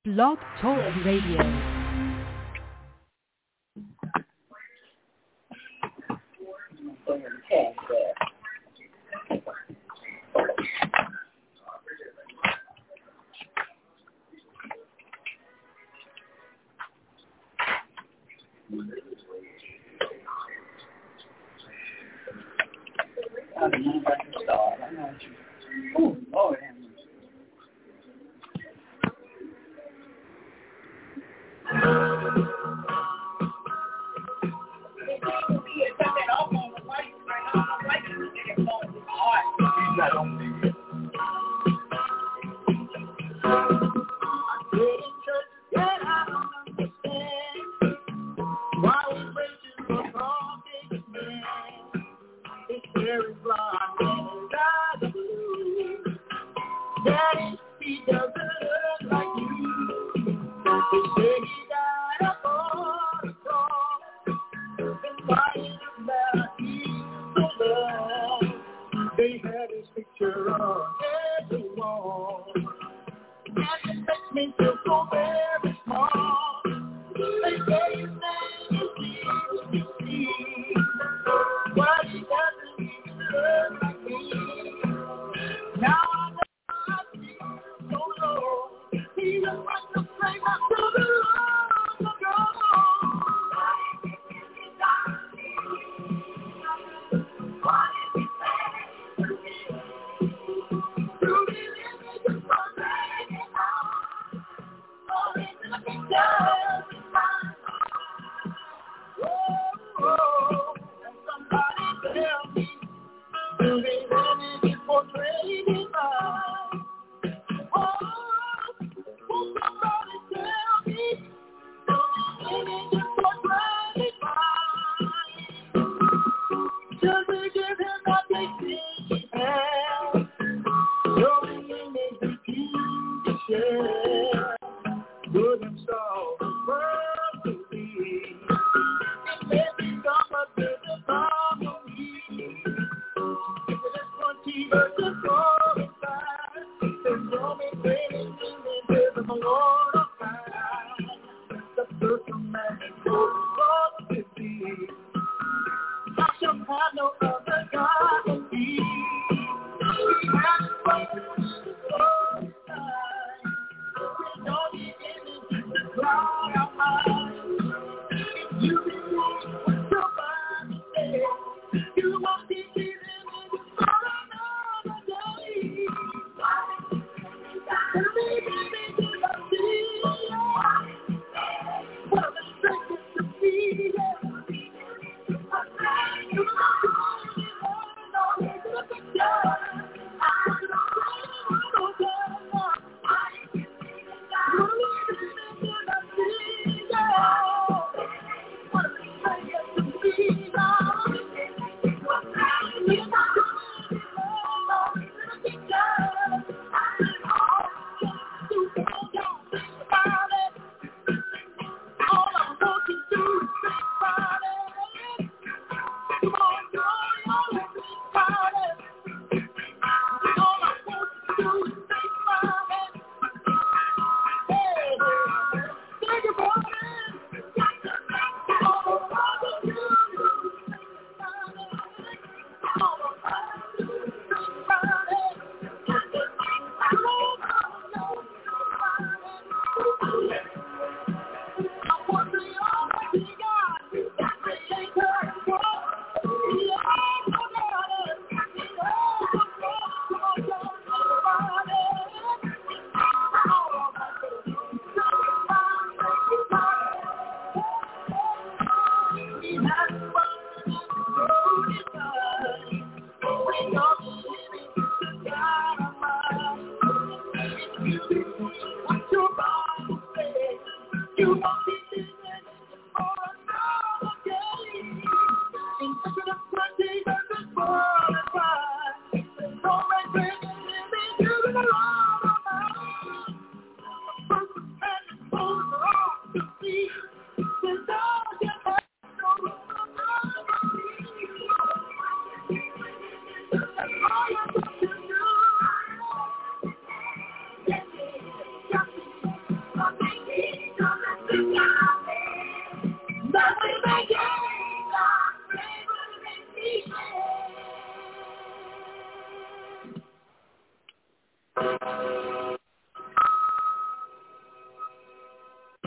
Blog Talk Radio.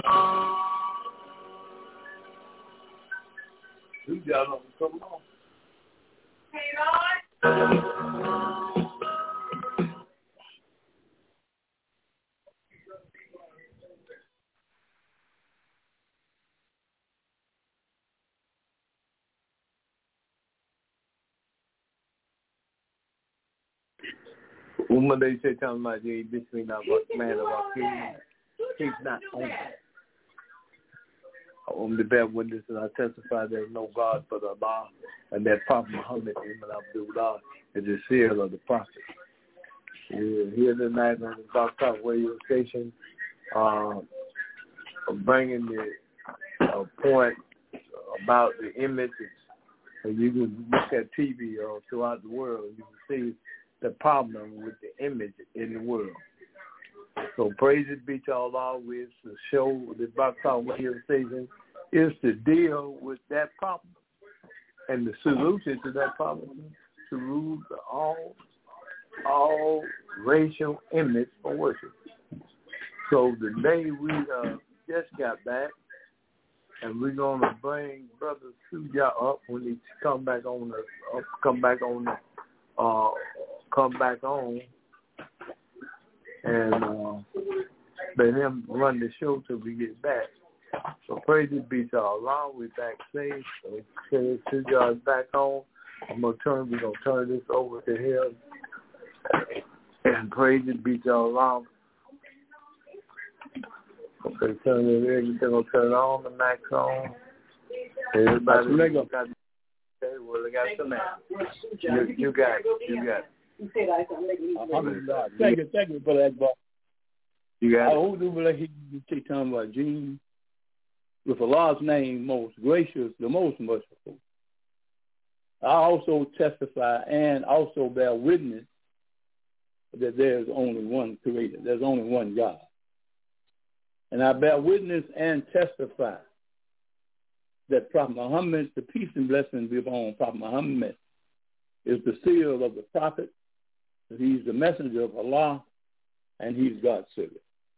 We got them. Come on. Hey, Lord. Woman, they say, tell me, you this me not what man about you. He's not on it. I'm the bear witness, and I testify there is no God but Allah, and that Prophet Muhammad ibn Abdullah is the seal of the Prophet. We're here tonight on the Black Talk radio station, bringing the point about the images. And you can look at TV throughout the world, you can see the problem with the image in the world. So praise it be to Allah with the show, the Black Talk radio station, is to deal with that problem. And the solution to that problem is to remove all racial image from worship. So today we just got back, and we're gonna bring Brother Suya up when he come back on, and let him run the show till we get back. So praise be to Allah. We're back safe. So Suya is back on. We're gonna turn this over to him. And praise be to Allah. Okay, turn it in. They're gonna turn on the max on. Everybody got. Okay, well, they got some max. You got it. Thank you for that, boy. You got it. I hope you will hear you take time about Gene. With Allah's name, most gracious, the most merciful. I also testify and also bear witness that there is only one creator. There's only one God. And I bear witness and testify that Prophet Muhammad, the peace and blessings be upon Prophet Muhammad, is the seal of the prophet. He's the messenger of Allah, and he's God's servant.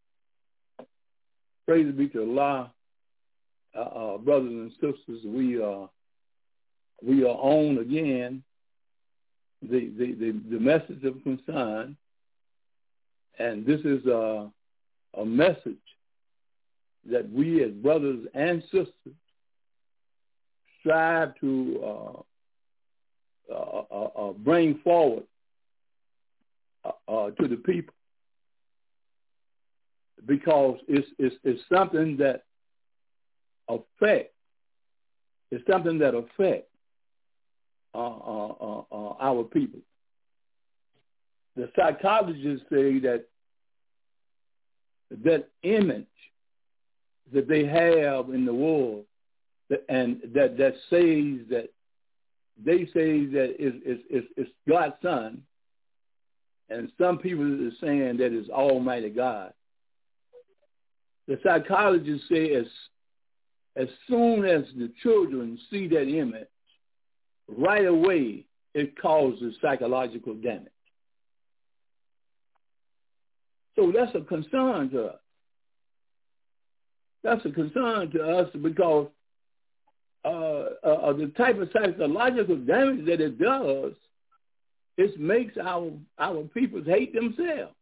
Praise be to Allah. Brothers and sisters, we are on again the message of concern, and this is a message that we as brothers and sisters strive to bring forward to the people, because it's something that affects our people. The psychologists say that image that they have in the world, and that says that they say that it's God's son, and some people are saying that it's Almighty God. The psychologists say as soon as the children see that image, right away it causes psychological damage. So that's a concern to us. That's a concern to us because the type of psychological damage that it does, it makes our people hate themselves.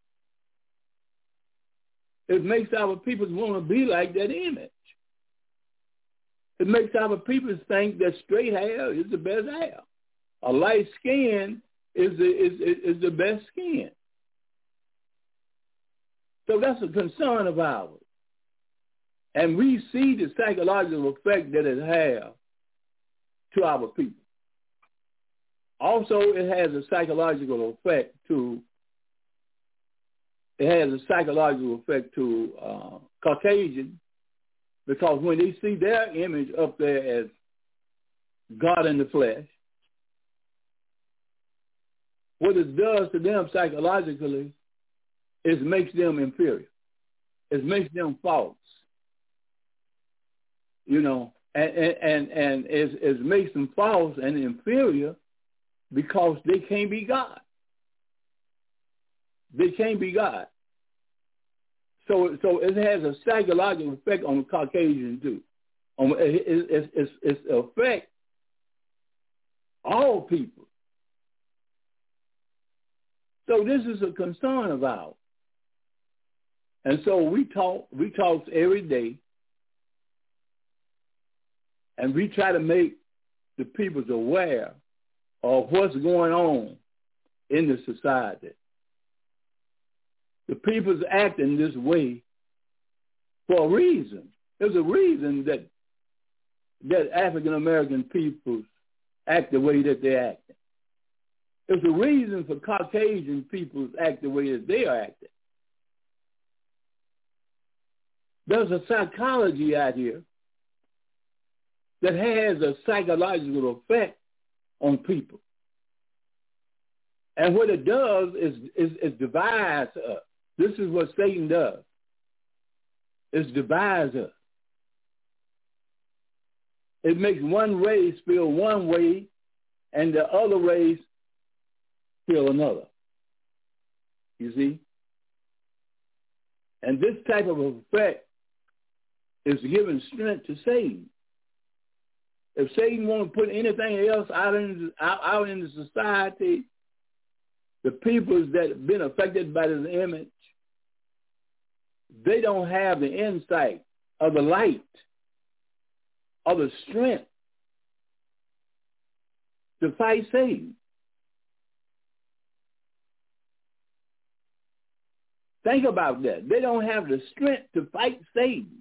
It makes our people want to be like that image. It makes our people think that straight hair is the best hair. A light skin is the best skin. So that's a concern of ours. And we see the psychological effect that it has to our people. Also, it has a psychological effect to Caucasian, because when they see their image up there as God in the flesh, what it does to them psychologically is makes them inferior. It makes them false. You know, and it makes them false and inferior because they can't be God. They can't be God. So it has a psychological effect on the Caucasian too. It's affect all people. So this is a concern of ours. And so we talk every day, and we try to make the people aware of what's going on in the society. The people's acting this way for a reason. There's a reason that African American people act the way that they act. There's a reason for Caucasian people to act the way that they are acting. There's a psychology out here that has a psychological effect on people. And what it does is divides us. This is what Satan does. It divides us. It makes one race feel one way and the other race feel another. You see? And this type of effect is giving strength to Satan. If Satan wants to put anything else out in the society, the people that have been affected by this image, they don't have the insight of the light, of the strength to fight Satan. Think about that. They don't have the strength to fight Satan.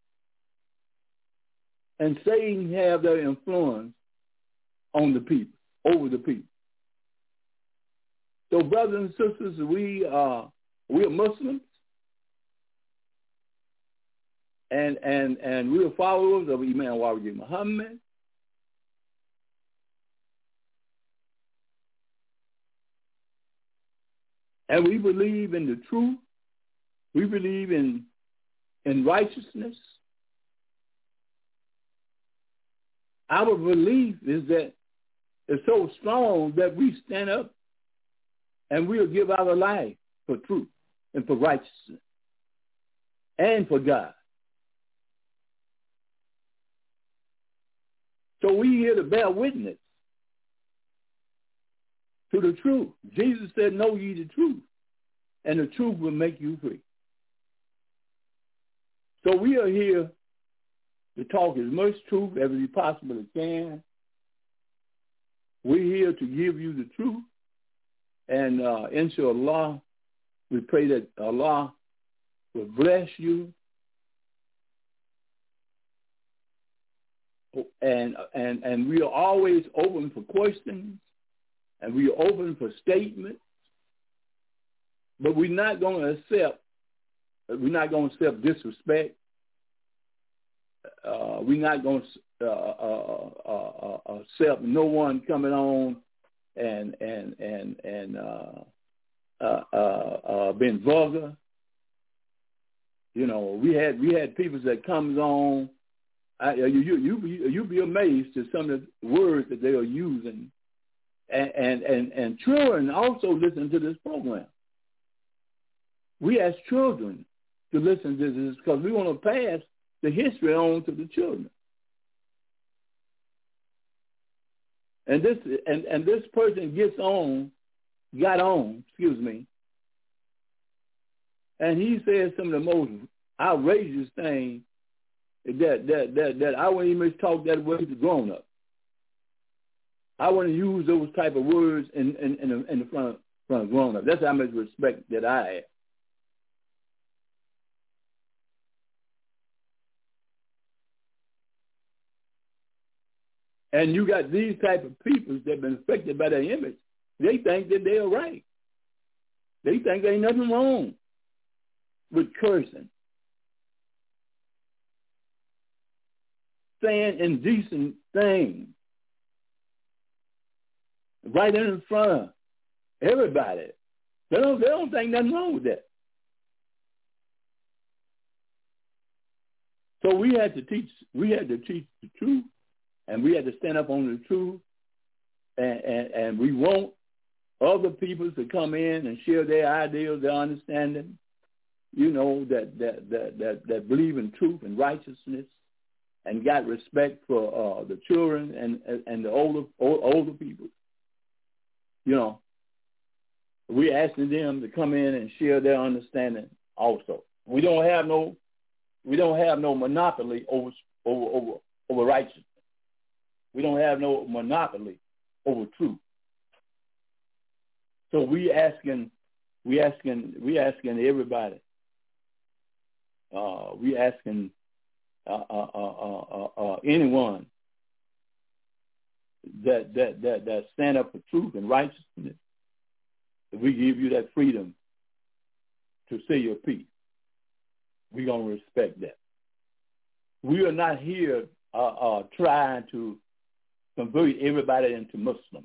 And Satan have their influence on the people, over the people. So, brothers and sisters, we are Muslims, and we are followers of Imam Waraji Muhammad. And we believe in the truth. We believe in righteousness. Our belief is that it's so strong that we stand up and we'll give our life for truth and for righteousness and for God. So we here to bear witness to the truth. Jesus said, know ye the truth, and the truth will make you free. So we are here to talk as much truth as we possibly can. We're here to give you the truth. And inshallah, we pray that Allah will bless you. And we are always open for questions, and we are open for statements. But we're not going to accept disrespect. We're not going to accept no one coming on and being vulgar. You know, we had people that comes on. You be amazed to some of the words that they are using, and children also listen to this program. We as children to listen to this because we want to pass the history on to the children. And this person got on, and he said some of the most outrageous things that I wouldn't even talk that way to grown up. I wouldn't use those type of words in the front of grown up. That's how much respect that I have. And you got these type of people that have been affected by their image. They think that they are right. They think there ain't nothing wrong with cursing, saying indecent things right in front of everybody. They don't think nothing wrong with that. So we had to teach the truth. And we had to stand up on the truth, and we want other people to come in and share their ideas, their understanding, that believe in truth and righteousness and got respect for the children and the older people. We're asking them to come in and share their understanding also. We don't have no monopoly over righteousness. We don't have no monopoly over truth. So we asking everybody. We asking anyone that stand up for truth and righteousness. We give you that freedom to say your piece. We're gonna respect that. We are not here trying to convert everybody into Muslim.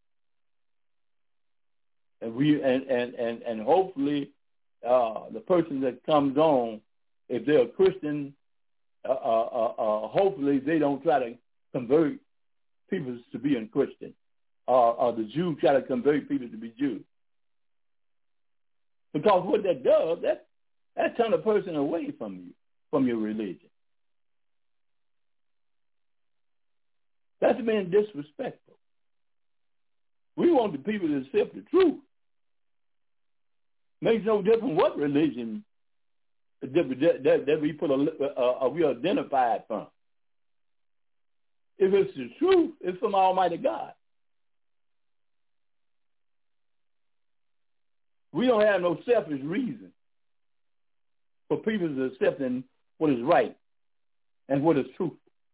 And hopefully the person that comes on, if they're a Christian, hopefully they don't try to convert people to being Christian, or the Jew try to convert people to be Jews. Because what that does, that turns a person away from you, from your religion. That's being disrespectful. We want the people to accept the truth. Makes no difference what religion that we identified from. If it's the truth, it's from Almighty God. We don't have no selfish reason for people to accept what is right and what is truthful.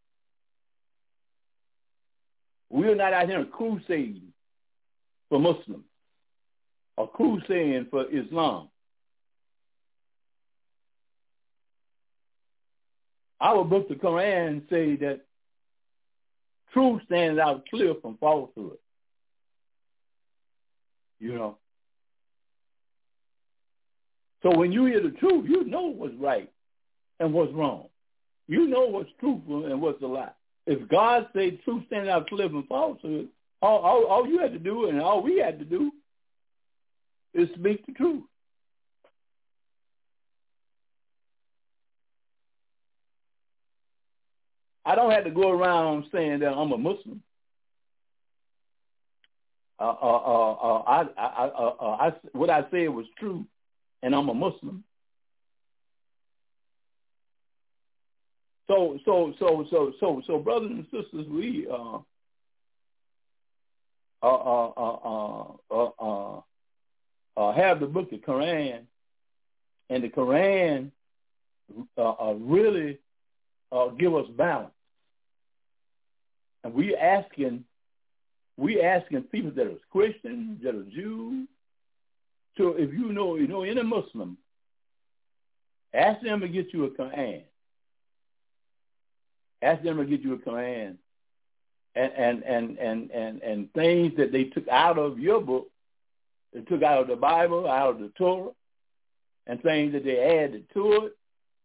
We are not out here crusading for Muslims or crusading for Islam. Our book, the Quran, say that truth stands out clear from falsehood. So when you hear the truth, you know what's right and what's wrong. You know what's truthful and what's a lie. If God said truth stands out clear from falsehood, all you had to do and all we had to do is speak the truth. I don't have to go around saying that I'm a Muslim. What I said was true, and I'm a Muslim. So, brothers and sisters, we have the book of Quran, and the Quran really give us balance. And we asking people that are Christians, that are Jews. So if you know any Muslim, ask them to get you a Quran. Ask them to get you a Quran, and things that they took out of your book, they took out of the Bible, out of the Torah, and things that they added to it.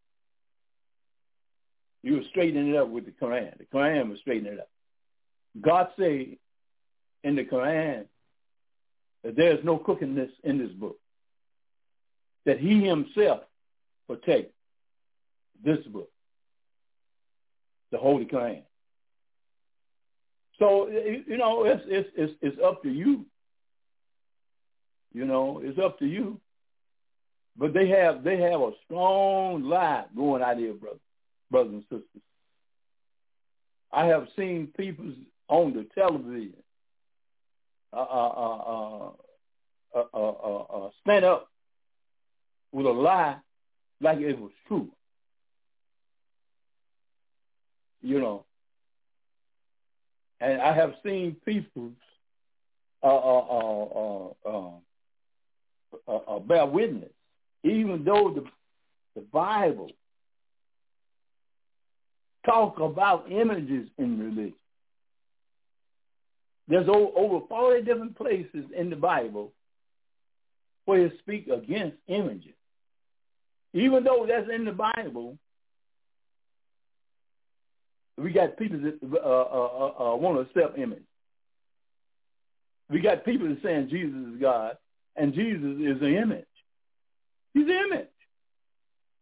You were straightening it up with the Quran. The Quran was straightening it up. God say in the Quran that there is no crookedness in this book, that he himself protect this book, the Holy Quran. So, it's up to you. It's up to you. But they have a strong lie going out here, brothers and sisters. I have seen people on the television stand up with a lie like it was true. And I have seen people bear witness, even though the Bible talk about images in religion. There's over 40 different places in the Bible where it speaks against images. Even though that's in the Bible, we got people that want to accept image. We got people that saying Jesus is God, and Jesus is an image. He's an image.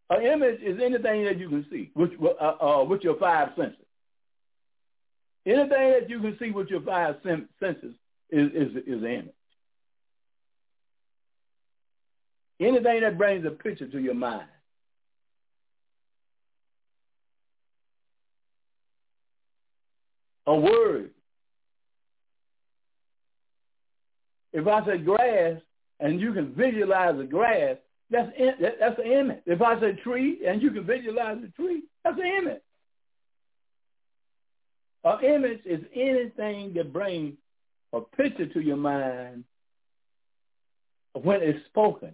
An image is anything that you can see with your five senses. Anything that you can see with your five senses is an image. Anything that brings a picture to your mind. A word. If I say grass and you can visualize the grass, that's an image. If I say tree and you can visualize the tree, that's an image. An image is anything that brings a picture to your mind when it's spoken.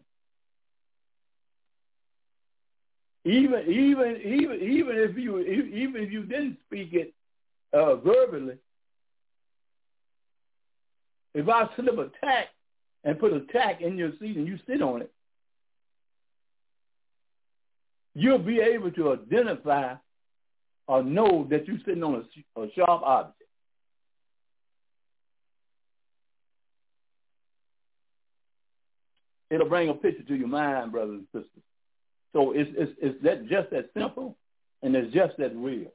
Even if you didn't speak it verbally, if I slip a tack and put a tack in your seat and you sit on it, you'll be able to identify or know that you're sitting on a sharp object. It'll bring a picture to your mind, brothers and sisters. So it's that just that simple, and it's just that real.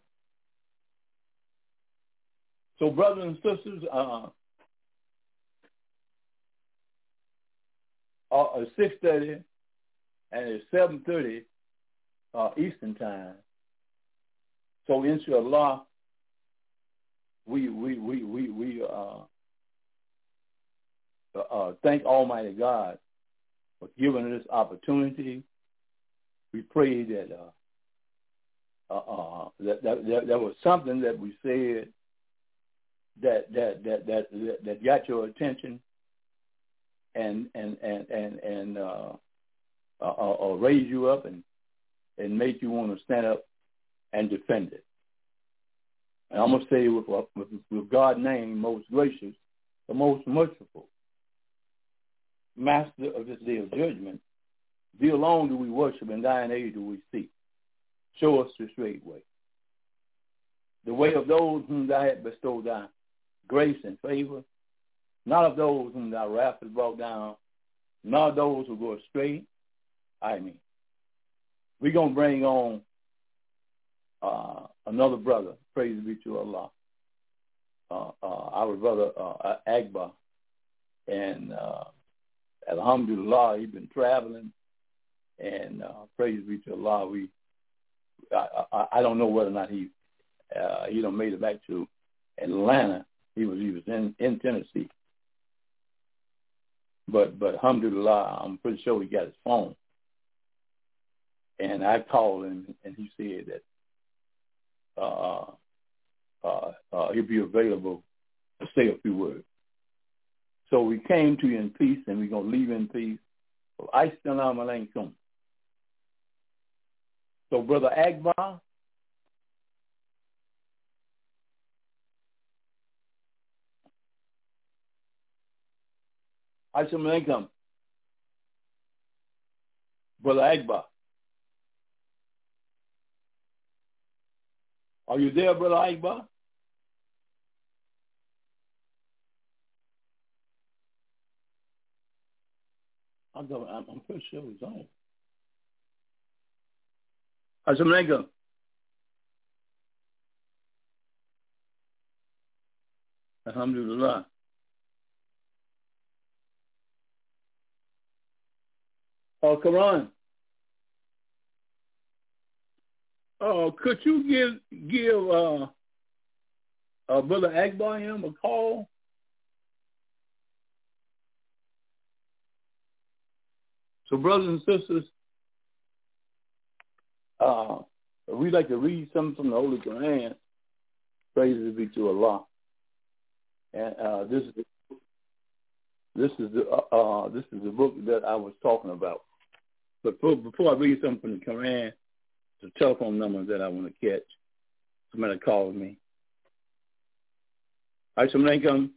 So, brothers and sisters, it's 6:30 and it's 7:30 Eastern time. So, inshallah, we thank Almighty God for giving us this opportunity. We pray that that was something that we said that got your attention and raise you up and make you want to stand up and defend it. And I'm gonna say with God's name, most gracious, the most merciful, Master of this day of judgment. Thee alone do we worship, and thine aid do we seek. Show us the straight way. The way of those whom thou hast bestowed thy grace and favor, not of those whom thy wrath has brought down, not of those who go astray. We're going to bring on another brother, praise be to Allah, our brother Agba. And alhamdulillah, he's been traveling. And praise be to Allah, I don't know whether or not he done made it back to Atlanta. He was in Tennessee. But alhamdulillah, I'm pretty sure he got his phone. And I called him, and he said that he'll be available to say a few words. So we came to you in peace, and we're going to leave in peace. Assalamu alaikum. So, Brother Agba, assalamu alaikum. Brother Agba, are you there, Brother Agba? I'm pretty sure he's on. Assalamu alaikum. Alhamdulillah. Quran. Could you give Brother Agba him a call? So, brothers and sisters, we'd like to read something from the Holy Quran. Praise be to Allah. And this is the book that I was talking about. But before I read something from the Quran, the telephone number that I want to catch. Somebody called me. Assalamu alaikum.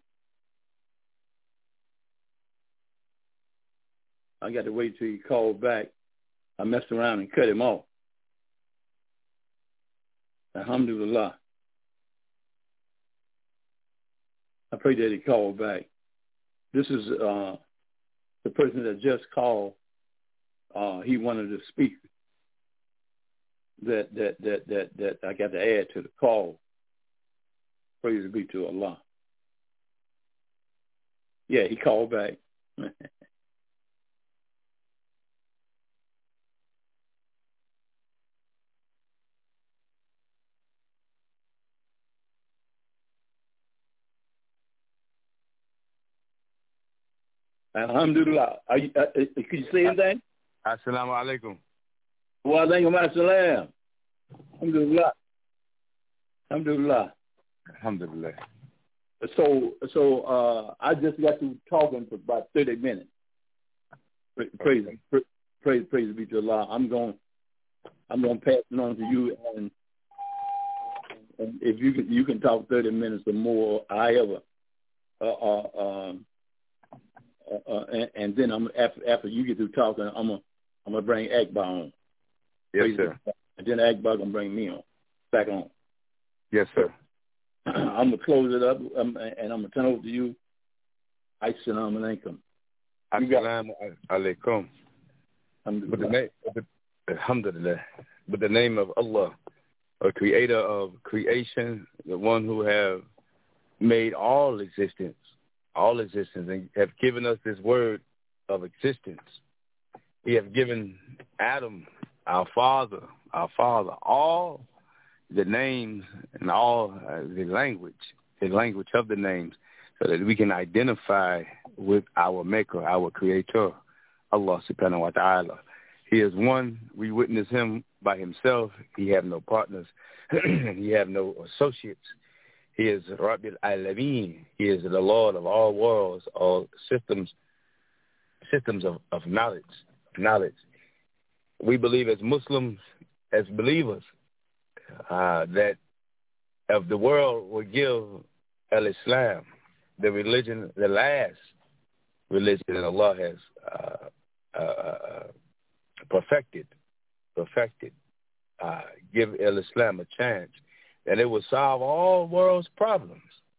I got to wait till he called back. I messed around and cut him off. Alhamdulillah. I pray that he called back. This is the person that just called. He wanted to speak that I got to add to the call. Praise be to Allah. Yeah, he called back. Alhamdulillah. Could you say anything? Assalamu alaikum. Wa alaikum assalam. Alhamdulillah. Alhamdulillah. Alhamdulillah. So I just got to talking for about 30 minutes. Praise be to Allah. I'm going to pass it on to you, and if you can talk 30 minutes or more, however. And then after you get through talking, I'm gonna bring Akbar on. Yes, sir. And then Akbar gonna bring me back on. Yes, sir. I'm gonna close it up, and I'm gonna turn over to you. Assalamu alaikum. Assalamu alaikum. Alhamdulillah. With the name of Allah, a creator of creation, the one who have made all existence, and have given us this word of existence. He have given Adam, our father, all the names and all the language of the names, so that we can identify with our maker, our creator, Allah subhanahu wa ta'ala. He is one. We witness him by himself. He have no partners. He have no associates. He is Rabbil Alameen. He is the Lord of all worlds, all systems of knowledge. We believe as Muslims, as believers, that if the world would give al-Islam, the religion, the last religion that Allah has perfected, give al-Islam a chance, and it would solve all world's problems.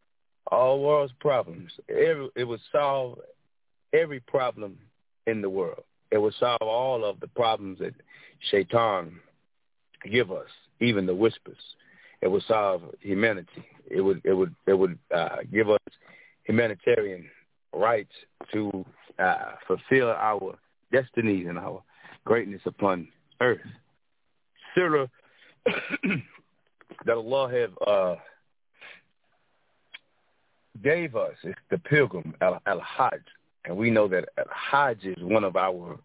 It would solve every problem in the world. It would solve all of the problems that Shaitan give us, even the whispers. It would solve humanity. It would give us humanitarian rights to fulfill our destinies and our greatness upon earth. Surah that Allah have gave us is the pilgrim, al-Hajj. And we know that Hajj is one of our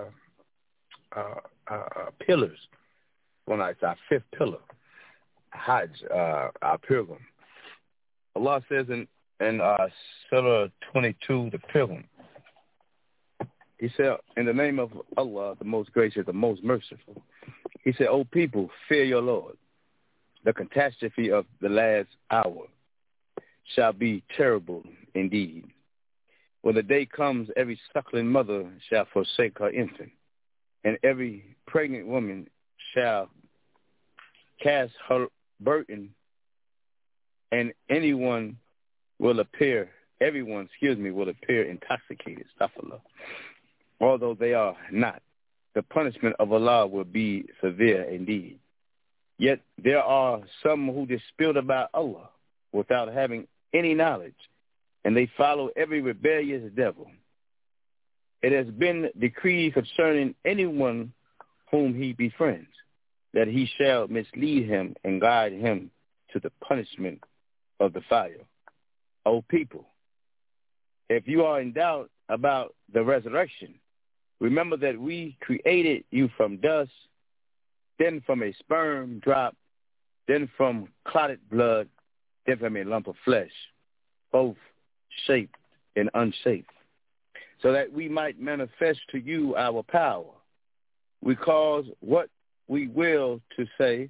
pillars. It's our fifth pillar. Hajj, our pilgrim. Allah says in Surah 22, the pilgrim, he said, in the name of Allah, the most gracious, the most merciful, he said, O people, fear your Lord. The catastrophe of the last hour shall be terrible indeed. When the day comes, every suckling mother shall forsake her infant, and every pregnant woman shall cast her burden, and everyone will appear intoxicated, astaghfirullah, although they are not. The punishment of Allah will be severe indeed. Yet there are some who dispute about Allah without having any knowledge, and they follow every rebellious devil. It has been decreed concerning anyone whom he befriends that he shall mislead him and guide him to the punishment of the fire. O people, if you are in doubt about the resurrection, remember that we created you from dust, then from a sperm drop, then from clotted blood, then from a lump of flesh, both shaped and unshaped, so that we might manifest to you our power. We cause what we will to stay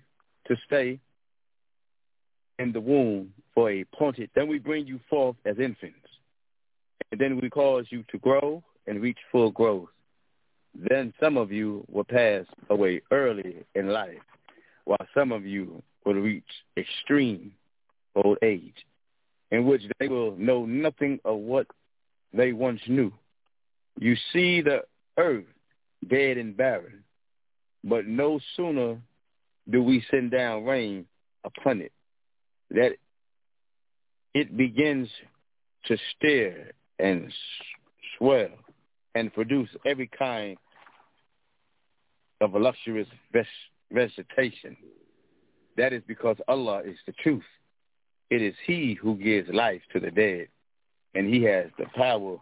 in the womb for a appointed. Then we bring you forth as infants, and then we cause you to grow and reach full growth. Then some of you will pass away early in life, while some of you will reach extreme old age, in which they will know nothing of what they once knew. You see the earth dead and barren, but no sooner do we send down rain upon it, that it begins to stir and swell and produce every kind of luxurious vegetation. That is because Allah is the truth. It is He who gives life to the dead, and He has the power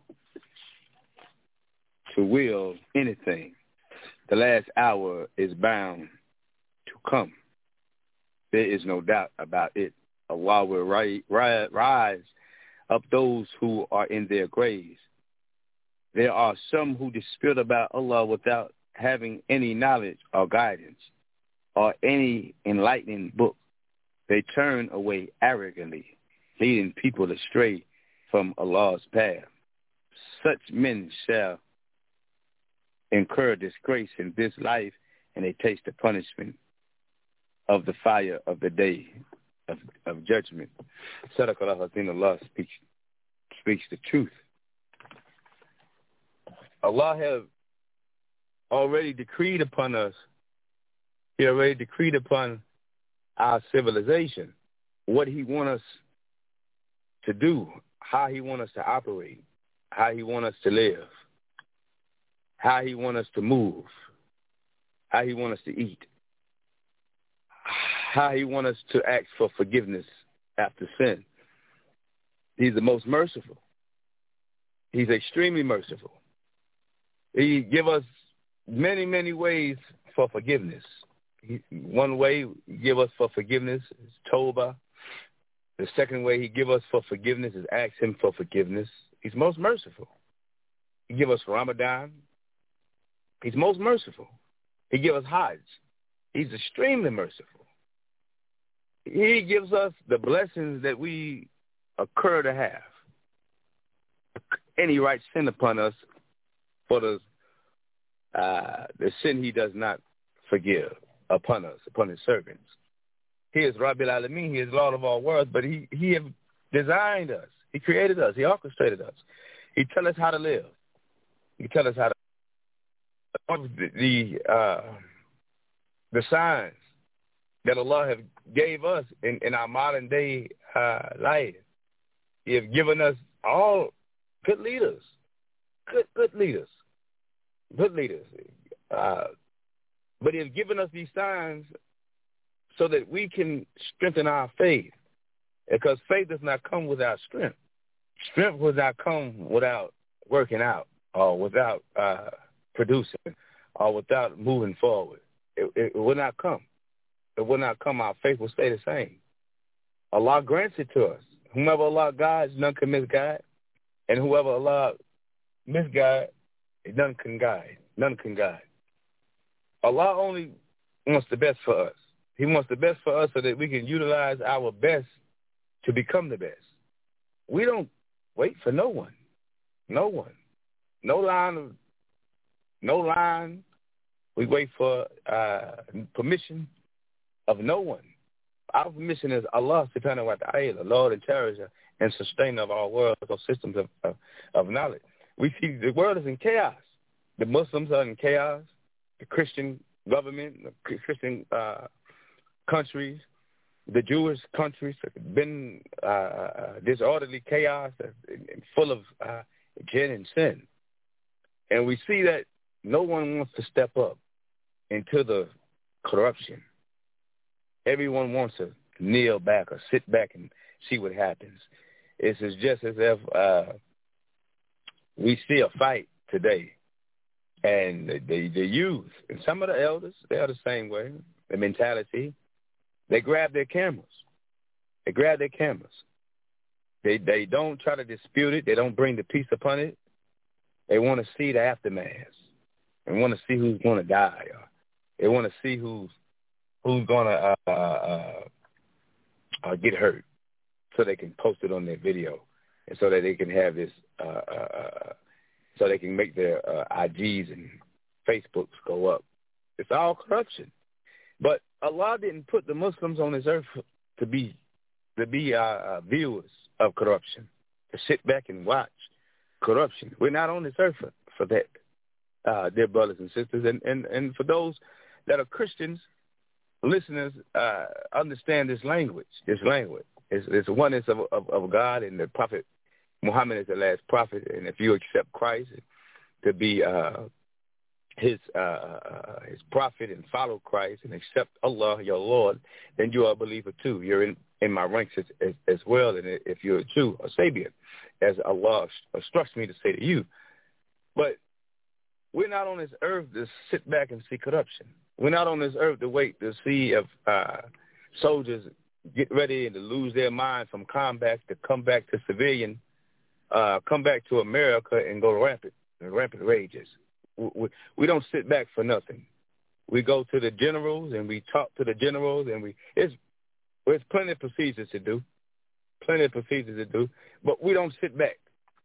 to will anything. The last hour is bound to come. There is no doubt about it. Allah will rise up those who are in their graves. There are some who dispute about Allah without having any knowledge or guidance or any enlightening book. They turn away arrogantly, leading people astray from Allah's path. Such men shall incur disgrace in this life, and they taste the punishment of the fire of the day of judgment. Allah speaks the truth. Allah have already decreed upon us, He already decreed upon our civilization what He wants us to do, how He wants us to operate, how He wants us to live, how He wants us to move, how He wants us to eat, how He wants us to ask for forgiveness after sin. He's the most merciful. He's extremely merciful. He give us many, many ways for forgiveness. One way He give us for forgiveness is Tawbah. The second way He give us for forgiveness is ask Him for forgiveness. He's most merciful. He give us Ramadan. He's most merciful. He give us Hajj. He's extremely merciful. He gives us the blessings that we occur to have. And He writes sin upon us for the sin He does not forgive upon us, upon His servants. He is Rabbil Alameen. He is Lord of all worlds, but He have designed us. He created us. He orchestrated us. He tell us how to live. He tell us how to. The signs that Allah have gave us in our modern day life. He have given us all good leaders, good leaders. But He has given us these signs so that we can strengthen our faith, because faith does not come without strength. Strength does not come without working out or without producing or without moving forward. It will not come. It will not come. Our faith will stay the same. Allah grants it to us. Whomever Allah guides, none can misguide. And whoever Allah misguide, none can guide. None can guide. Allah only wants the best for us. He wants the best for us so that we can utilize our best to become the best. We don't wait for no one. No one. No line. We wait for permission of no one. Our permission is Allah subhanahu wa ta'ala, Lord and cherisher and sustainer of our world, of systems of knowledge. We see the world is in chaos. The Muslims are in chaos. The Christian government, the Christian countries, the Jewish countries have been disorderly chaos and full of gin and sin. And we see that no one wants to step up into the corruption. Everyone wants to kneel back or sit back and see what happens. It's just as if we see a fight today. And the youth and some of the elders, they are the same way. The mentality, they grab their cameras. They don't try to dispute it. They don't bring the peace upon it. They want to see the aftermath. They want to see who's going to die. Or they want to see who's going to get hurt, so they can post it on their video, and so that they can have this. So they can make their IGs and Facebooks go up. It's all corruption. But Allah didn't put the Muslims on this earth to be viewers of corruption, to sit back and watch corruption. We're not on this earth for that, dear brothers and sisters. And for those that are Christians, listeners understand this language. It's the oneness of God, and the Prophet Muhammad is the last prophet. And if you accept Christ to be his prophet and follow Christ and accept Allah, your Lord, then you are a believer too. You're in my ranks as well. And if you're a Jew, a Sabian, as Allah instructs me to say to you. But we're not on this earth to sit back and see corruption. We're not on this earth to wait to see if soldiers get ready and to lose their mind from combat to come back to civilian, come back to America and go rampant rages. We don't sit back for nothing. We go to the generals and we talk to the generals, and there's plenty of procedures to do, but we don't sit back.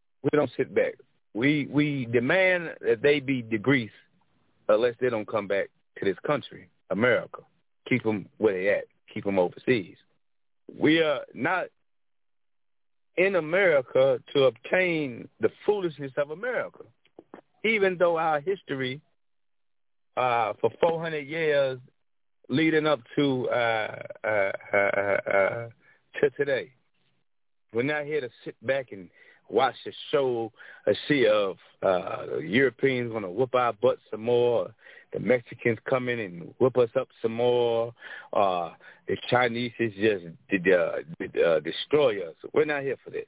We demand that they be degreased unless they don't come back to this country, America. Keep them where they at. Keep them overseas. We are not in America to obtain the foolishness of America, even though our history for 400 years leading up to today. We're not here to sit back and watch a show, a sea of the Europeans going to whoop our butts some more, the Mexicans come in and whip us up some more, the Chinese is just destroy us. We're not here for that.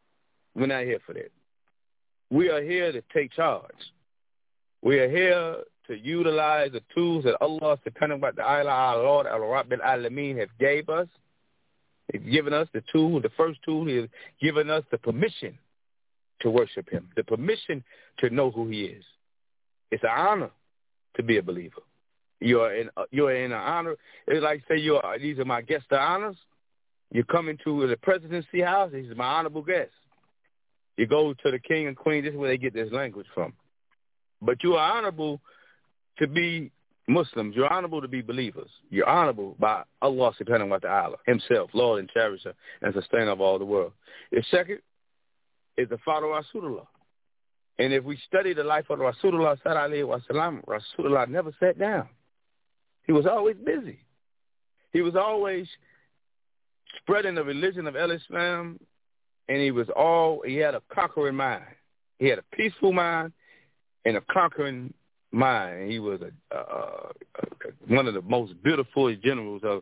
We are here to take charge. We are here to utilize the tools that Allah subhanahu wa ta'ala, our Lord, Al-Rabbil Alameen, have gave us. He's given us the tool. The first tool is given us the permission to worship him, the permission to know who he is. It's an honor to be a believer. You're in an honor. It's like say these are my guest of honors. You come into the presidency house. These are my honorable guests. You go to the king and queen. This is where they get this language from. But you are honorable to be Muslims. You're honorable to be believers. You're honorable by Allah subhanahu wa ta'ala, himself, Lord and cherisher and sustainer of all the world. The second is to follow Rasulullah. And if we study the life of Rasulullah sallallahu alayhi wa sallam, Rasulullah never sat down. He was always busy. He was always spreading the religion of Islam, and he had a conquering mind. He had a peaceful mind and a conquering mind. He was one of the most beautiful generals of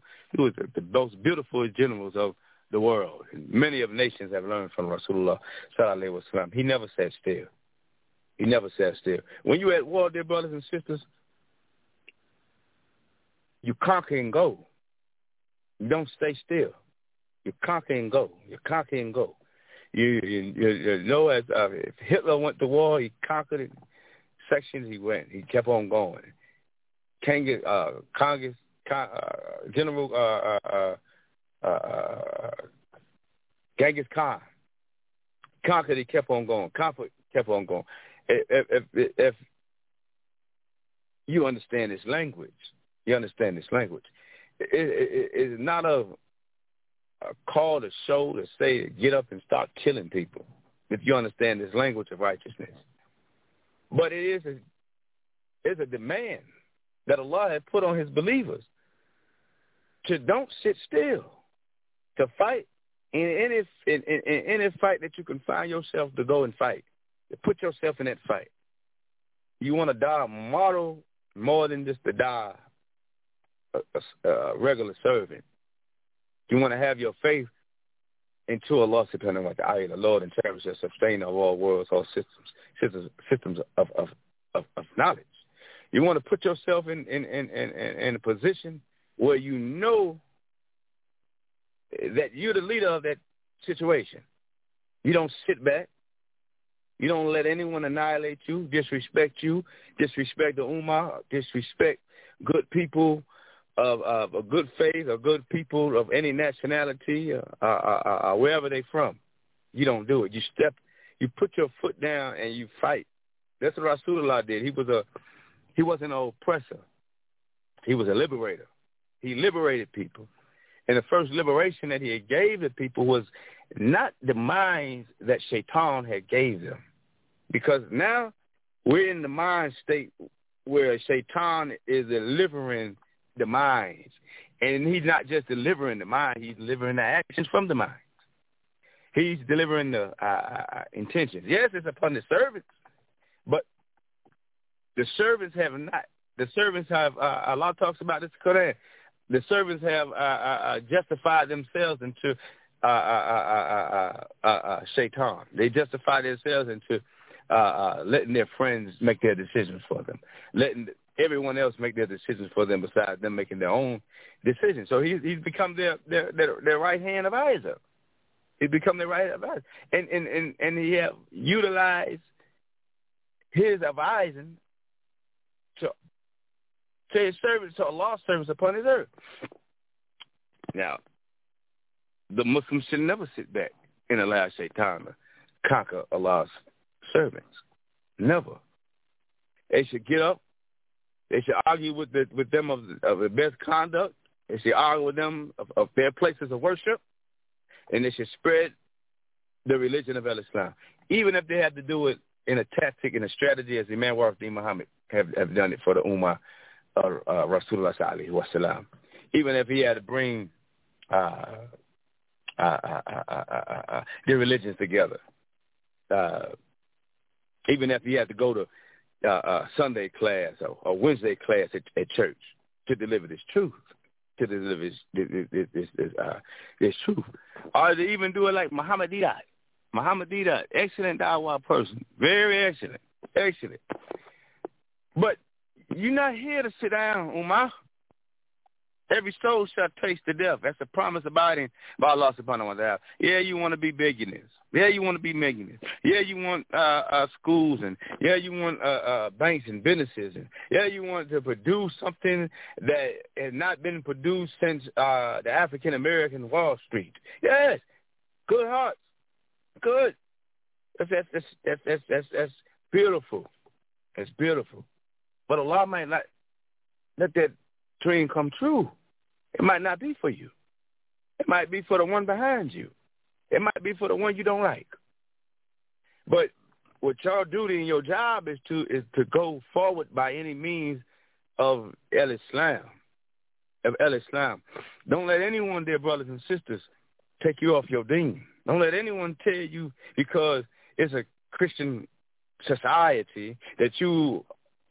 the world. And many of the nations have learned from Rasulullah sallallahu alaihi wasallam. He never sat still. When you're at war, dear brothers and sisters, you conquer and go. You don't stay still. You conquer and go. You know, as if Hitler went to war, he conquered it. Sections he went. He kept on going. General Genghis Khan conquered. He kept on going. Kept on going. If you understand this language, it's not a call to show to say get up and start killing people. If you understand this language of righteousness. But it is a demand that Allah has put on his believers to don't sit still, to fight in any fight that you can find yourself to go and fight, to put yourself in that fight. You want to die a martyr more than just to die a regular servant. You want to have your faith into Allah subhanahu wa ta'ala, the Lord and cherisher, sustainer of all worlds, all systems of knowledge. You want to put yourself in a position where you know that you're the leader of that situation. You don't sit back. You don't let anyone annihilate you, disrespect the ummah, disrespect good people of a good faith or good people of any nationality or wherever they from. You don't do it. You put your foot down and you fight. That's what Rasulullah did. He wasn't an oppressor. He was a liberator. He liberated people. And the first liberation that he gave the people was not the minds that Shaitan had gave them. Because now we're in the mind state where Shaitan is delivering the minds. And he's not just delivering the mind, he's delivering the actions from the mind. He's delivering the intentions. Yes, it's upon the servants, but the servants have not. The servants have, Allah talks about this in the Quran, the servants have justified themselves into shaitan. They justify themselves into letting their friends make their decisions for them, letting everyone else make their decisions for them besides them making their own decisions. So he's become their right hand advisor. He's become their right advisor. And he have utilized his advising to his servants, to Allah's servants upon his earth. Now, the Muslims should never sit back and allow Shaitan to conquer Allah's servants. Never. They should get up. They should argue with them of the best conduct. They should argue with them of their places of worship. And they should spread the religion of Islam, even if they have to do it in a tactic and a strategy as Imam Waruddin Muhammad have done it for the Ummah Rasulullah sallallahu alaihi wasallam. Even if he had to bring their religions together. Even if he had to go to Sunday class or Wednesday class at church to deliver this truth, to deliver this truth. Or to even do it like Muhammad Didat. Muhammad Didat, excellent dawah person, very excellent, excellent. But you're not here to sit down, Ummah. Every soul shall taste the death. That's a promise abiding by Allah subhanahu wa ta'ala. Yeah, you want to be billionaires. Yeah, you want to be millionaires. Yeah, you want schools, and yeah, you want banks and businesses, and yeah, you want to produce something that has not been produced since the African American Wall Street. Yes, good hearts, good. That's beautiful. It's beautiful. But Allah might not let that dream come true. It might not be for you. It might be for the one behind you. It might be for the one you don't like. But what your duty and your job is to go forward by any means of Islam. Of Islam. Don't let anyone, dear brothers and sisters, take you off your deen. Don't let anyone tell you because it's a Christian society that you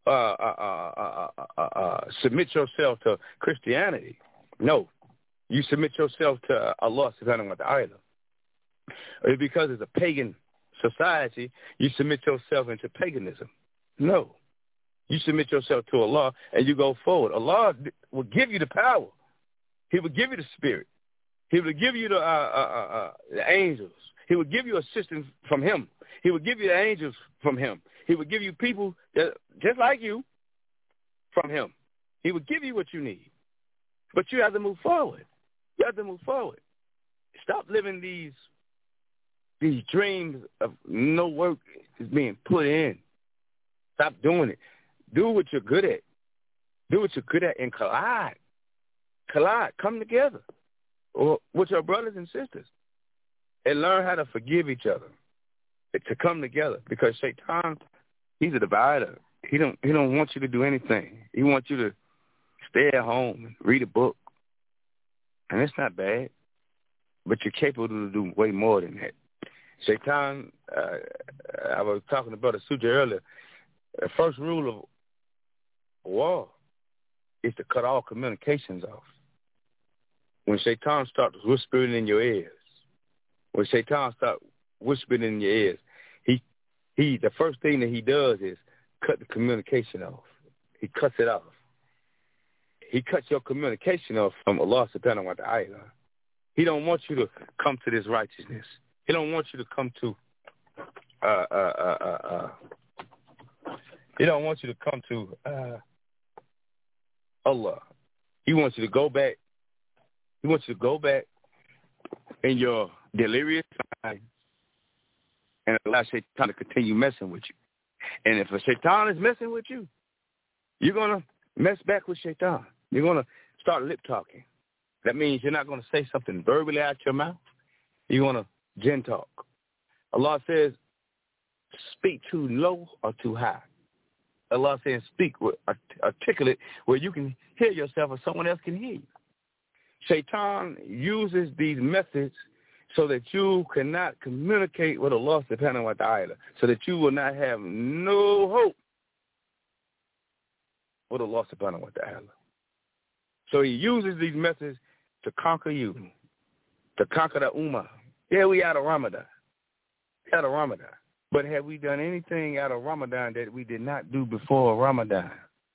submit yourself to Christianity. No, you submit yourself to Allah subhanahu wa ta'ala. Because it's a pagan society, you submit yourself into paganism. No, you submit yourself to Allah and you go forward. Allah will give you the power. He will give you the spirit. He will give you the angels. He will give you assistance from him. He will give you the angels from him. He will give you people that, just like you from him. He will give you what you need. But you have to move forward. You have to move forward. Stop living these dreams of no work is being put in. Stop doing it. Do what you're good at. Do what you're good at and collide. Collide. Come together with your brothers and sisters and learn how to forgive each other. To come together, because Shaitan, he's a divider. He don't want you to do anything. He wants you to stay at home and read a book, and it's not bad, but you're capable to do way more than that. Shaitan, I was talking about a sutra earlier. The first rule of war is to cut all communications off. When Shaitan starts whispering in your ears, when Shaitan starts whispering in your ears, he the first thing that he does is cut the communication off. He cuts it off. He cuts your communication off from Allah subhanahu wa ta'ala. He don't want you to come to this righteousness. He don't want you to come to he don't want you to come to Allah. He wants you to go back. He wants you to go back in your delirious time and allow Shaitan to continue messing with you. And if a Shaitan is messing with you, you're going to mess back with Shaitan. You're going to start lip talking. That means you're not going to say something verbally out your mouth. You're going to gen talk. Allah says, speak too low or too high. Allah saying speak, articulate, where you can hear yourself or someone else can hear you. Shaitan uses these methods so that you cannot communicate with Allah subhanahu wa ta'ala, so that you will not have no hope with Allah subhanahu wa ta'ala. So he uses these methods to conquer you, to conquer the ummah. Yeah, we out of Ramadan. Out of Ramadan. But have we done anything out of Ramadan that we did not do before Ramadan?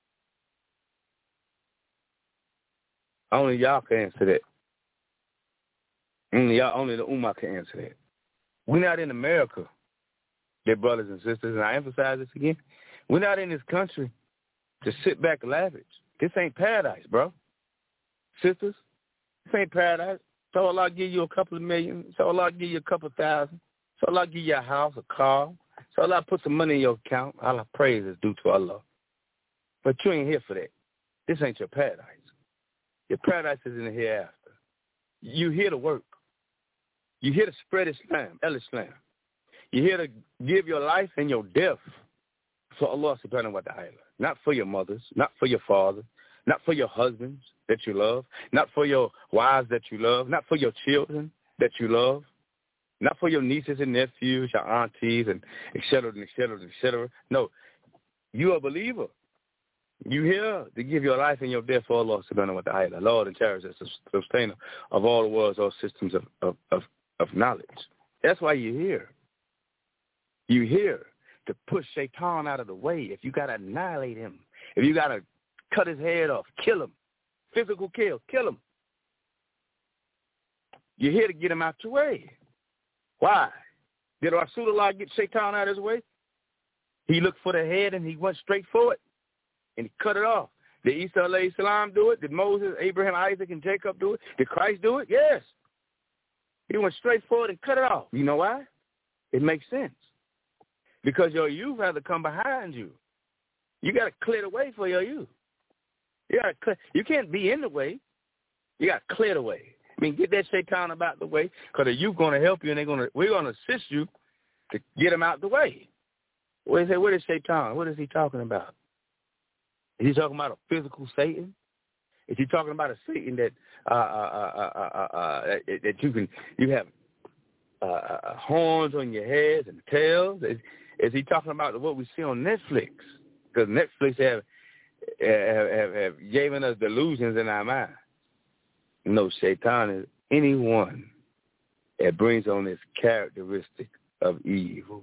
Only y'all can answer that. Only the ummah can answer that. We're not in America, dear brothers and sisters, and I emphasize this again. We're not in this country to sit back and lavish. This ain't paradise, bro. Sisters, this ain't paradise. So Allah give you a couple of million. So Allah give you a couple of thousand. So Allah give you a house, a car. So Allah put some money in your account. Allah praise is due to Allah. But you ain't here for that. This ain't your paradise. Your paradise is in the hereafter. You here to work. You here to spread Islam, al-Islam. You here to give your life and your death for Allah subhanahu wa ta'ala. Not for your mothers, not for your father, not for your husbands that you love, not for your wives that you love, not for your children that you love, not for your nieces and nephews, your aunties, and et cetera, and et cetera, and et cetera. No, you are a believer. You here to give your life and your death for Allah subhanahu wa ta'ala, Lord and cherisher, sustainer of all the world's, all systems of knowledge. That's why you're here. You're here to push Shaitan out of the way. If you got to annihilate him, if you got to cut his head off, kill him, physical kill him. You're here to get him out your way. Why? Did Rasulullah get Shaitan out of his way? He looked for the head and he went straight for it and he cut it off. Did Isa alayhi salam do it? Did Moses, Abraham, Isaac, and Jacob do it? Did Christ do it? Yes. He went straight for it and cut it off. You know why? It makes sense. Because your youth has to come behind you. You got to clear the way for your youth. You can't be in the way. You got to clear the way. I mean, get that Shaitan about the way, because the youth going to help you, and we're going to assist you to get him out the way. What is Shaitan? What is he talking about? Is he talking about a physical Satan? Is he talking about a Satan that that you have horns on your heads and tails? Is he talking about what we see on Netflix? Because Netflix have given us delusions in our mind. No, Shaitan is anyone that brings on this characteristic of evil,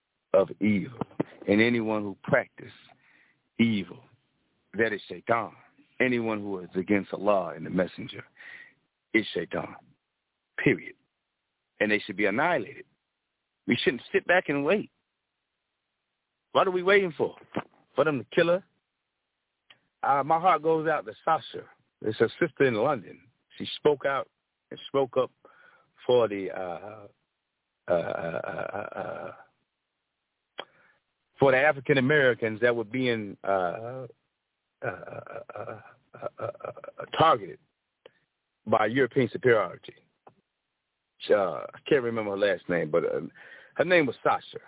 and anyone who practices evil, that is Shaitan. Anyone who is against Allah and the Messenger is Shaitan, period. And they should be annihilated. We shouldn't sit back and wait. What are we waiting for? For them to kill her? My heart goes out to Sasha. It's a sister in London. She spoke out and spoke up for the African Americans that were being targeted by European superiority. I can't remember her last name, but her name was Sasha.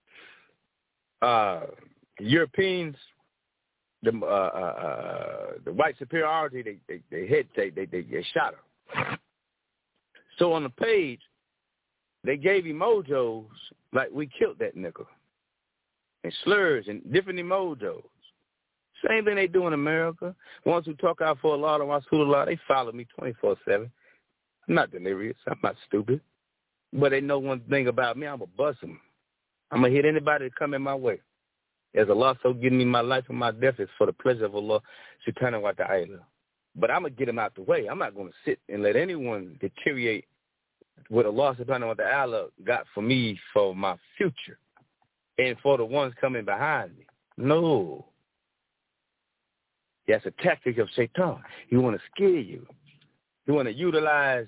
Europeans, the white superiority, they shot her. So on the page, they gave emojis like we killed that nigga, and slurs and different emojis. Same thing they do in America. Ones who talk out for Allah and Rasulullah, they follow me 24/7. I'm not delirious. I'm not stupid. But they know one thing about me. I'm going to bust them. I'm going to hit anybody that come in my way. As Allah so giving me my life and my death is for the pleasure of Allah subhanahu wa ta'ala. But I'm going to get them out the way. I'm not going to sit and let anyone deteriorate what Allah subhanahu wa ta'ala got for me for my future and for the ones coming behind me. No. That's a tactic of Shaitan. He want to scare you. He want to utilize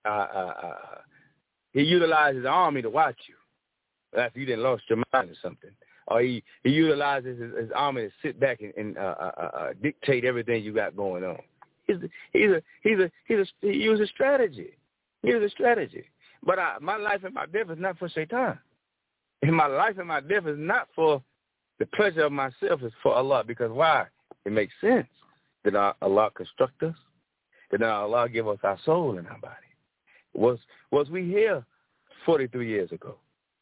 he utilizes his army to watch you after you done lost your mind or something. Or he utilizes his army to sit back and dictate everything you got going on. He uses a strategy. He uses a strategy. But my life and my death is not for Shaitan. And my life and my death is not for The pleasure of myself is for Allah, because why? It makes sense. Did Allah construct us? Did Allah give us our soul and our body? Was we here 43 years ago,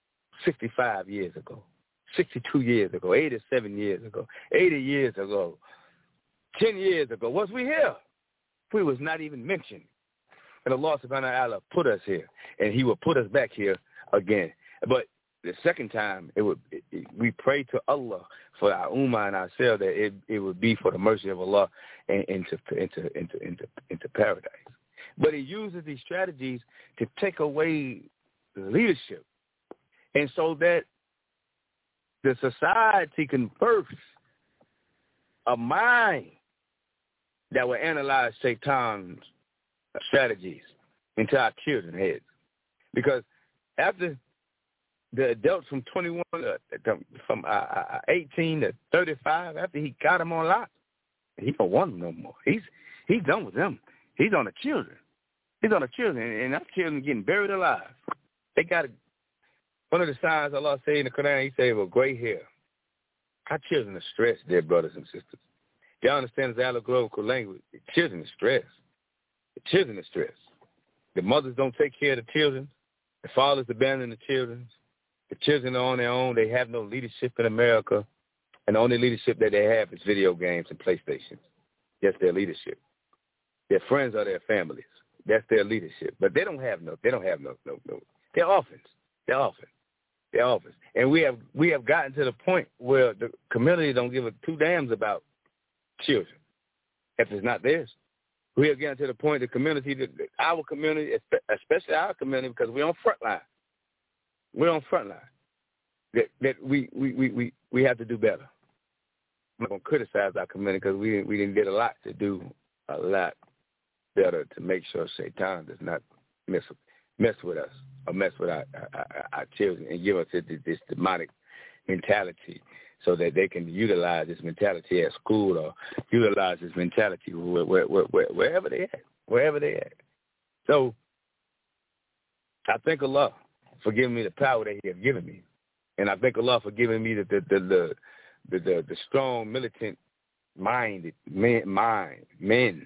65 years ago, 62 years ago, 87 years ago, 80 years ago, 10 years ago? Was we here? We was not even mentioned. And Allah subhanahu wa ta'ala put us here, and he will put us back here again. But the second time, we pray to Allah for our ummah and ourselves that it would be for the mercy of Allah and into paradise. But he uses these strategies to take away leadership, and so that the society can birth a mind that will analyze Shaitan's strategies into our children's heads. Because after the adults from 21, from 18 to 35, after he got them on lock, he don't want them no more. He's done with them. He's on the children. He's on the children, and our children getting buried alive. They got one of the signs Allah say in the Quran. He say, "Well, gray hair." Our children are stressed, dear brothers and sisters. Y'all understand this allegorical language? The children are stressed. The children are stressed. The mothers don't take care of the children. The fathers abandon the children. The children are on their own. They have no leadership in America. And the only leadership that they have is video games and PlayStations. That's their leadership. Their friends are their families. That's their leadership. But they don't have no. They're orphans. They're orphans. And we have gotten to the point where the community don't give a two damns about children if it's not theirs. We have gotten to the point the community, our community, especially our community, because we're on front line. We're on front line. That we have to do better. I'm not gonna criticize our community because we didn't get a lot to do a lot better to make sure Shaitan does not mess with us or mess with our children and give us this demonic mentality, so that they can utilize this mentality at school or utilize this mentality wherever they at. So I thank Allah for giving me the power that He has given me, and I thank Allah for giving me the strong, militant-minded men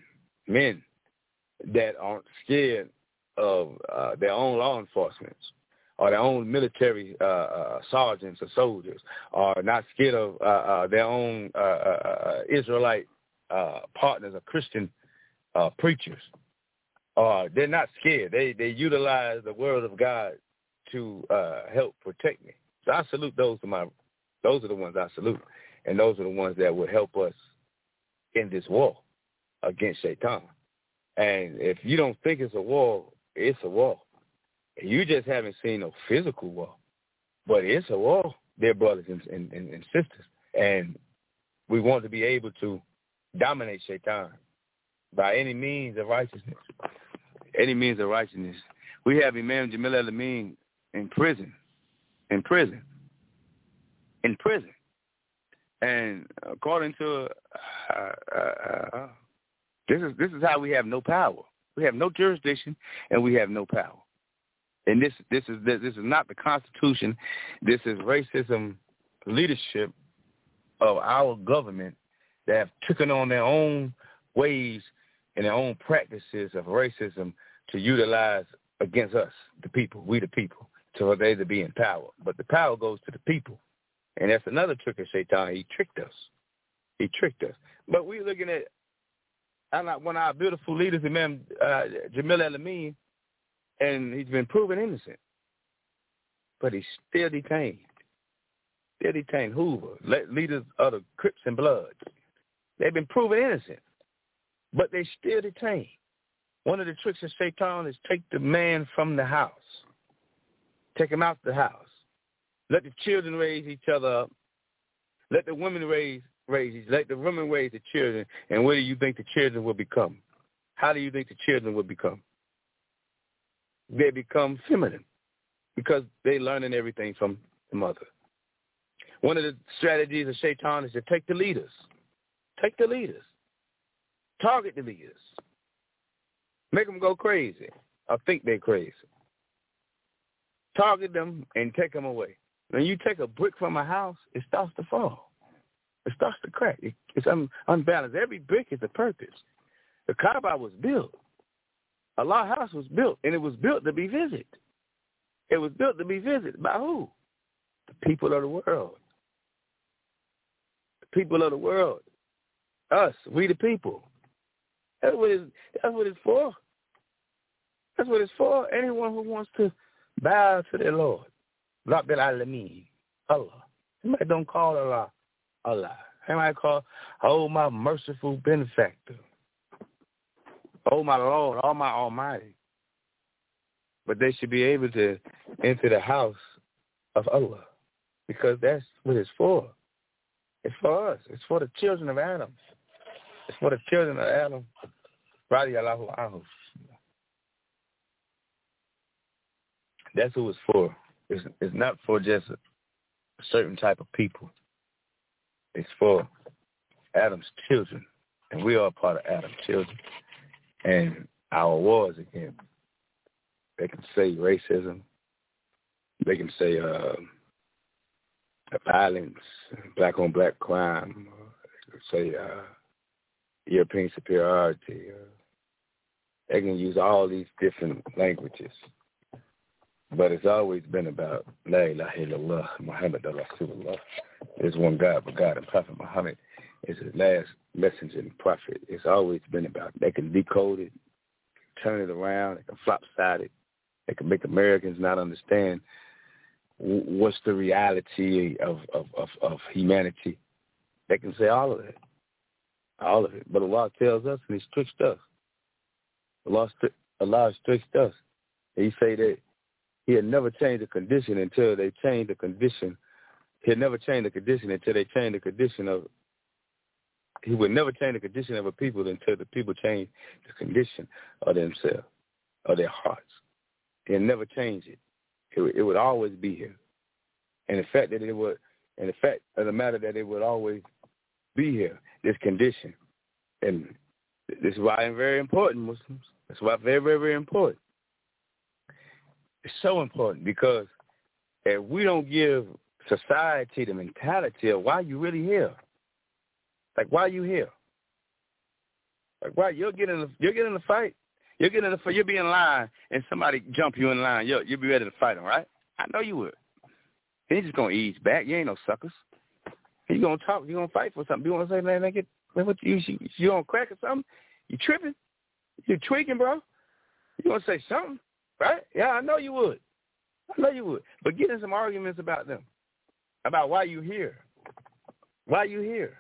that aren't scared of their own law enforcement or their own military sergeants or soldiers, or not scared of their own Israelite partners or Christian preachers. They're not scared. They utilize the word of God to help protect me. So I salute those are the ones I salute, and those are the ones that will help us in this war against Shaitan. And if you don't think it's a war, it's a war. You just haven't seen no physical war, but it's a war, dear brothers and sisters. And we want to be able to dominate Shaitan by any means of righteousness. Any means of righteousness. We have Imam Jamil al-Amin in prison. And according to this is how we have no power. We have no jurisdiction, and we have no power. And this is not the Constitution. This is racism leadership of our government that have taken on their own ways and their own practices of racism to utilize against us, the people, we the people, so they to be in power. But the power goes to the people. And that's another trick of Shaitan. He tricked us. But we're looking at one of our beautiful leaders, Imam Jamil al-Amin, and he's been proven innocent. But he's still detained. Hoover, leaders of the Crips and Bloods. They've been proven innocent, but they still detained. One of the tricks of Shaitan is take the man from the house. Take him out the house. Let the children raise each other up. Let the women raise let the women raise the children. And what do you think the children will become? How do you think the children will become? They become feminine because they're learning everything from the mother. One of the strategies of Shaitan is to take the leaders. Target the leaders. Make them go crazy or think they're crazy. Target them and take them away. When you take a brick from a house, it starts to fall. It starts to crack. It's unbalanced. Every brick is a purpose. The Kaaba was built. Allah's house was built, and it was built to be visited. It was built to be visited by who? The people of the world. The people of the world. Us, we the people. That's what it's for. That's what it's for. Anyone who wants to bow to their Lord. Rabbil Alameen. Allah. Somebody don't call Allah Allah. Somebody call, oh, my merciful benefactor. Oh, my Lord, oh, my Almighty. But they should be able to enter the house of Allah because that's what it's for. It's for us. It's for the children of Adam. It's for the children of Adam. Radiyallahu anhu. That's who it's for. It's not for just a certain type of people. It's for Adam's children. And we are part of Adam's children. And our wars again. They can say racism. They can say violence, black-on-black crime. They can say European superiority. They can use all these different languages. But it's always been about La ilaha illallah, Muhammad Rasulullah. There's one God, but God and Prophet Muhammad is his last messenger and prophet. It's always been about they can decode it, turn it around, they can flop-side it. They can make Americans not understand what's the reality of humanity. They can say all of it. All of it. But Allah tells us and he stricts us. Allah stricts us. He say that he'll never change the condition until they change the condition. He'll never change the condition until they change the condition of. He would never change the condition of a people until the people change the condition of themselves, of their hearts. He'll never change it. It would always be here. And the fact of the matter that it would always be here, this condition. And this is why it's very important, Muslims. That's why it's very, very, very important. It's so important because if we don't give society the mentality of why you really here, like why you here, like why you'll get in the fight, you'll be in line and somebody jump you in line, you'll be ready to fight them, right? I know you would. You ain't just gonna ease back. You ain't no suckers. You gonna talk. You gonna fight for something. You wanna say, man, what you on crack or something? You tripping? You tweaking, bro? You gonna say something? Right? Yeah, I know you would. But get in some arguments about them, about why you here. Why you here?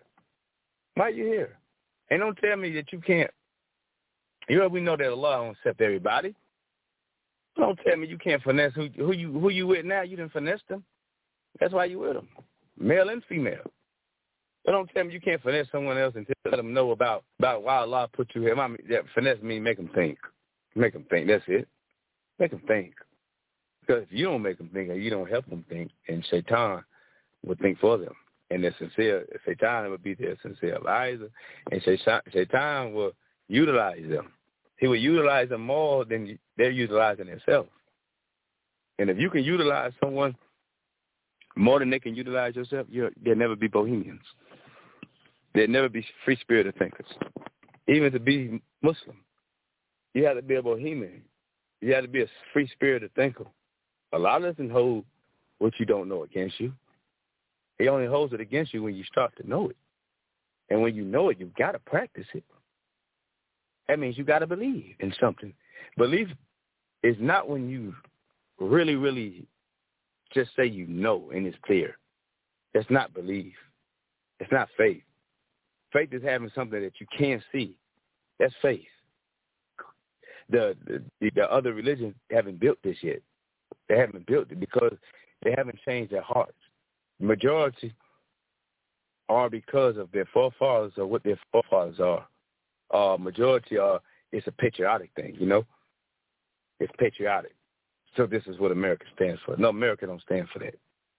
And don't tell me that you can't. We know that Allah don't accept everybody. Don't tell me you can't finesse who you with now. You didn't finesse them. That's why you with them, male and female. But don't tell me you can't finesse someone else until let them know about why Allah put you here. That finesse means make them think. Make them think. That's it. Make them think. Because if you don't make them think and you don't help them think, and Shaitan will think for them. And the sincere, Shaitan will be their sincere advisor, and Shaitan will utilize them. He will utilize them more than they're utilizing themselves. And if you can utilize someone more than they can utilize yourself, there'll never be bohemians. There'll never be free-spirited thinkers. Even to be Muslim, you have to be a bohemian. You have to be a free-spirited thinker. Allah doesn't hold what you don't know against you. He only holds it against you when you start to know it. And when you know it, you've got to practice it. That means you got to believe in something. Belief is not when you really, really just say you know and it's clear. That's not belief. It's not faith. Faith is having something that you can't see. That's faith. The other religions haven't built this yet. They haven't built it because they haven't changed their hearts. Majority are because of their forefathers or what their forefathers are. Majority are, it's a patriotic thing, you know? It's patriotic. So this is what America stands for. No, America don't stand for that.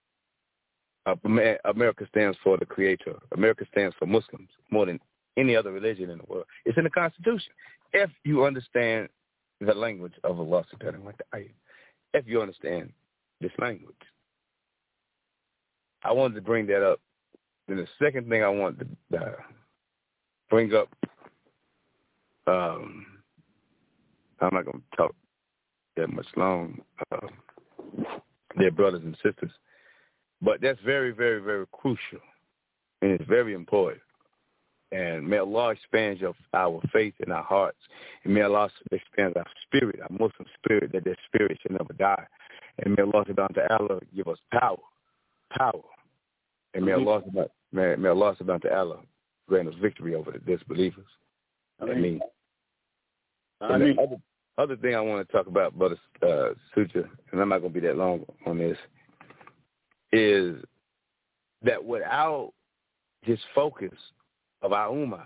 America stands for the Creator. America stands for Muslims more than any other religion in the world. It's in the Constitution. If you understand the language of Allah subhanahu wa ta'ala, if you understand this language. I wanted to bring that up. Then the second thing I wanted to bring up, I'm not going to talk that much long, dear brothers and sisters, but that's very, very, very crucial, and it's very important. And may Allah expand our faith in our hearts, and may Allah expand our spirit, our Muslim spirit, that spirit should never die. And may Allah subhanahu wa ta'ala give us power. And may Allah subhanahu wa ta'ala grant us victory over the disbelievers. Ameen. And the other thing I want to talk about, Brother Sutra, and I'm not going to be that long on this, is that without his focus of our ummah,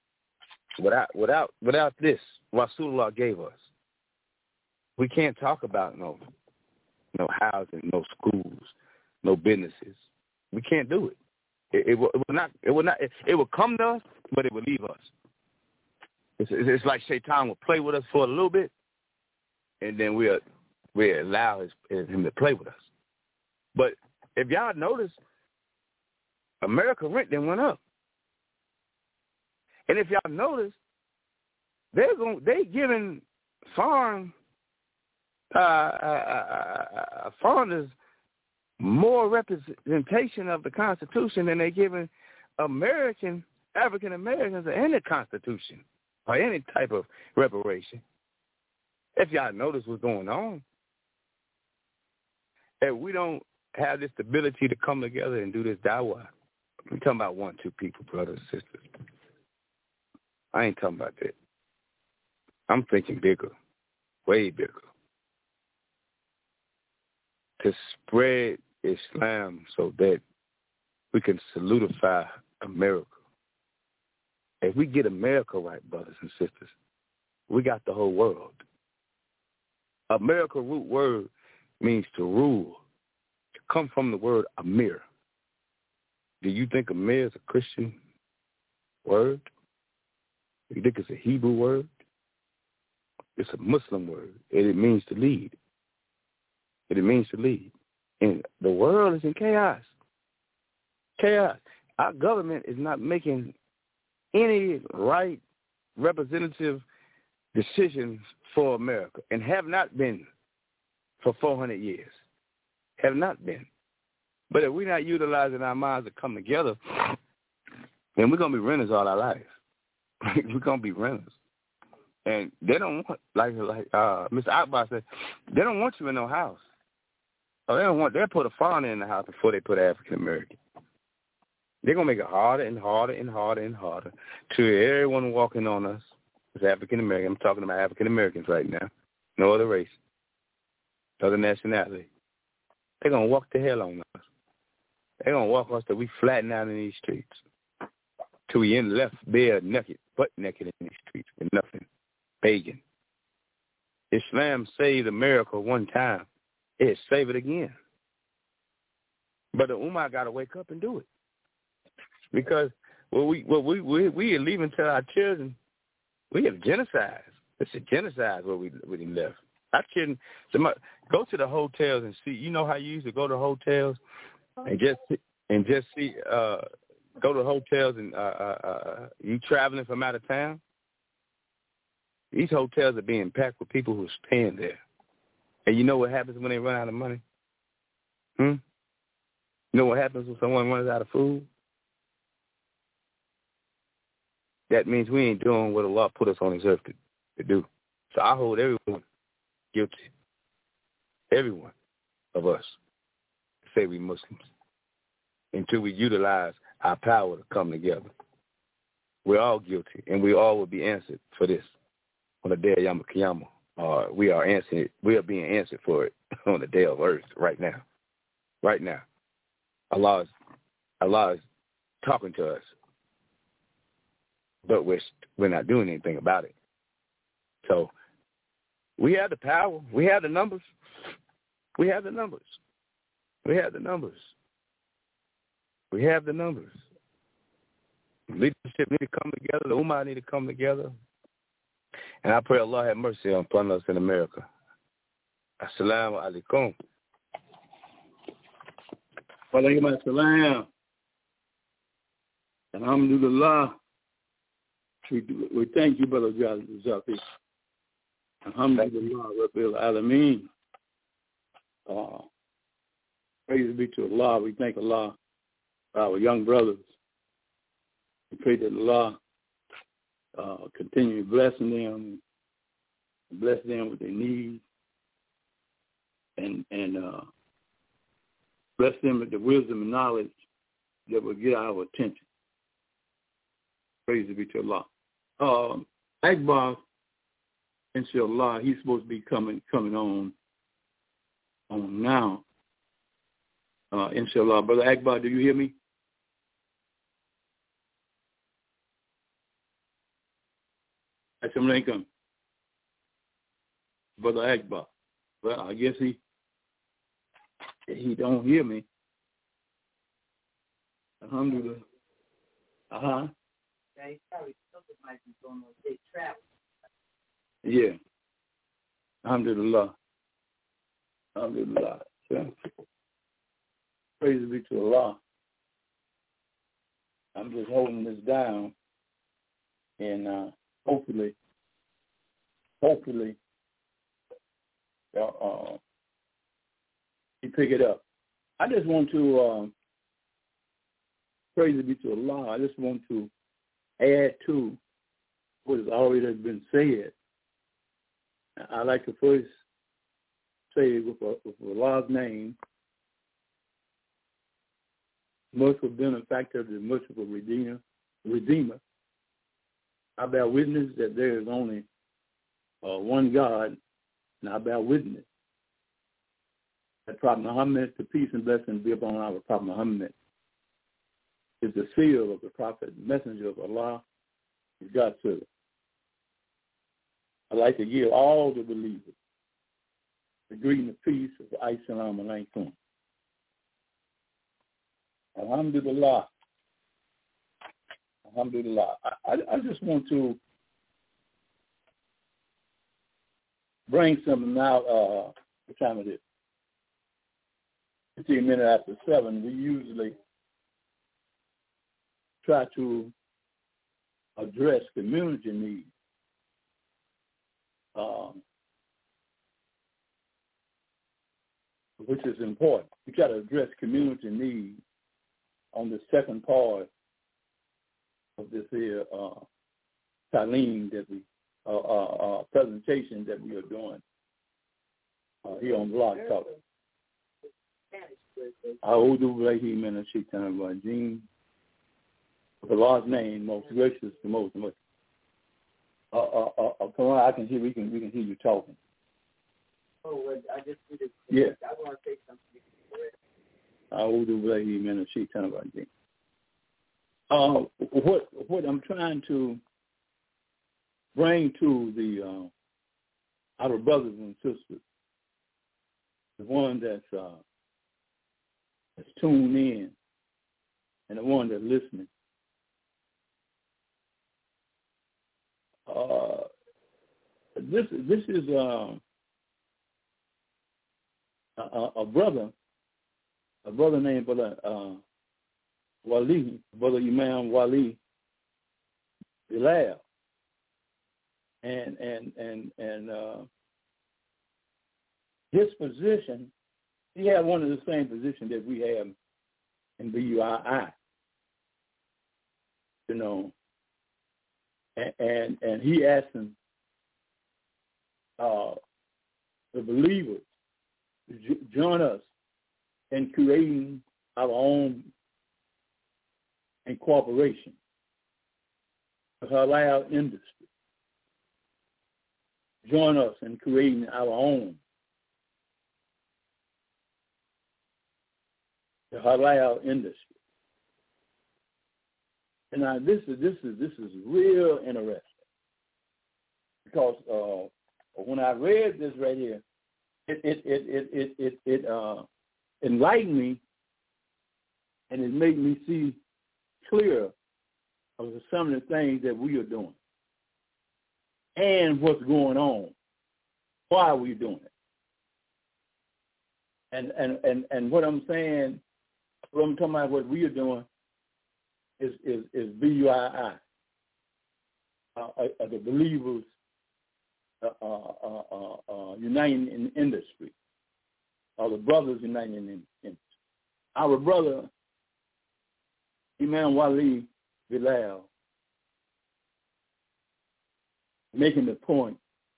without this, Rasulullah gave us, we can't talk about no housing, no schools, no businesses. We can't do it. It will come to us, but it will leave us. It's like Shaitan will play with us for a little bit, and then we'll allow him to play with us. But if y'all notice, America rent then went up. And if y'all notice, they giving foreigners more representation of the Constitution than they giving African Americans in the Constitution or any type of reparation. If y'all notice what's going on, if we don't have this ability to come together and do this dawah, we're talking about 1, 2 people, brothers and sisters. I ain't talking about that. I'm thinking bigger, way bigger. To spread Islam so that we can solidify America. If we get America right, brothers and sisters, we got the whole world. America root word means to rule. It comes from the word Amir. Do you think Amir is a Christian word? Do you think it's a Hebrew word? It's a Muslim word, and it means to lead. It means to lead. And the world is in chaos. Chaos. Our government is not making any right representative decisions for America and have not been for 400 years. Have not been. But if we're not utilizing our minds to come together, then we're going to be renters all our life. We're going to be renters. And they don't want, like Mr. Akbar said, they don't want you in no house. Oh, they'll put a foreigner in the house before they put African American. They're going to make it harder and harder and harder and harder to everyone walking on us is African American. I'm talking about African Americans right now. No other race, other nationality. They're going to walk the hell on us. They're going to walk us till we flatten out in these streets. Till we end left bare naked, butt naked in these streets with nothing. Begging. Islam saved America one time. It save it again. But the Ummah got to wake up and do it. Because we are leaving to our children, we have genocide. It's a genocide where we left. Our children, go to the hotels and see. You know how you used to go to hotels and just see, go to hotels and you traveling from out of town. These hotels are being packed with people who are staying there. And you know what happens when they run out of money? You know what happens when someone runs out of food? That means we ain't doing what Allah put us on this earth to do. So I hold everyone guilty. Everyone of us say we Muslims. Until we utilize our power to come together. We're all guilty, and we all will be answered for this on the day of Yom Kippur. We are being answered for it on the day of earth right now. Right now. Allah is talking to us. But we're not doing anything about it. So we have the power. We have the numbers. We have the numbers. We have the numbers. We have the numbers. Leadership need to come together. The Ummah need to come together. And I pray Allah have mercy upon us in America. Assalamu alaikum. Walaikum assalam. Alhamdulillah. We thank you, Brother Zafi. Alhamdulillah, Rabbil Alameen. Praise be to Allah. We thank Allah for our young brothers. We pray that Allah continue blessing them, bless them with their needs, and bless them with the wisdom and knowledge that will get our attention. Praise be to Allah. Akbar, inshallah, he's supposed to be coming on now. Inshallah. Brother Akbar, do you hear me? Assalamu alaikum. Brother Akbar. Well, I guess he don't hear me. Alhamdulillah. Uh-huh. Yeah, he probably something might be going on. They travel. Yeah. Alhamdulillah. Alhamdulillah. Yeah. Praise be to Allah. I'm just holding this down, and hopefully, you pick it up. I just want to praise be to Allah. I just want to add to what has already been said. I like to first say with Allah's name, merciful benefactor, the merciful redeemer. I bear witness that there is only one God, and I bear witness that Prophet Muhammad, the peace and blessing be upon our Prophet Muhammad, is the seal of the prophet, messenger of Allah, is God's servant. I'd like to give all the believers the greeting of peace of Assalamu alaikum. Alhamdulillah. Alhamdulillah. I just want to bring something out. What time it is? 15 minutes after 7. We usually try to address community needs. Which is important. We try to address community needs on the second part of this here Talim that we presentation that we are doing here on Blog Talk. A'udhu billahi minash shaitanir rajim. The Lord's name, most gracious, the most. Come on, I can hear. We can hear you talking. Oh, I just needed. Yeah. I want to say something. A'udhu billahi minash shaitanir rajim. What I'm trying to bring to our brothers and sisters, the one that's tuned in and the one that's listening. This is a brother named Brother Wali, Brother Imam Wali Bilal, and his position, he had one of the same positions that we have in BUII, you know, and he asked them, the believers to join us in creating our own incorporation, the halal industry. Join us in creating our own, the halal industry. And now this is real interesting, because when I read this right here, it enlightened me, and it made me see clear of some of the things that we are doing and what's going on. Why are we doing it? And what I'm saying, What I'm talking about, what we are doing is BUII, the believers uniting in industry, or the brothers uniting in industry. Our brother, Imam Wali Bilal, making the point,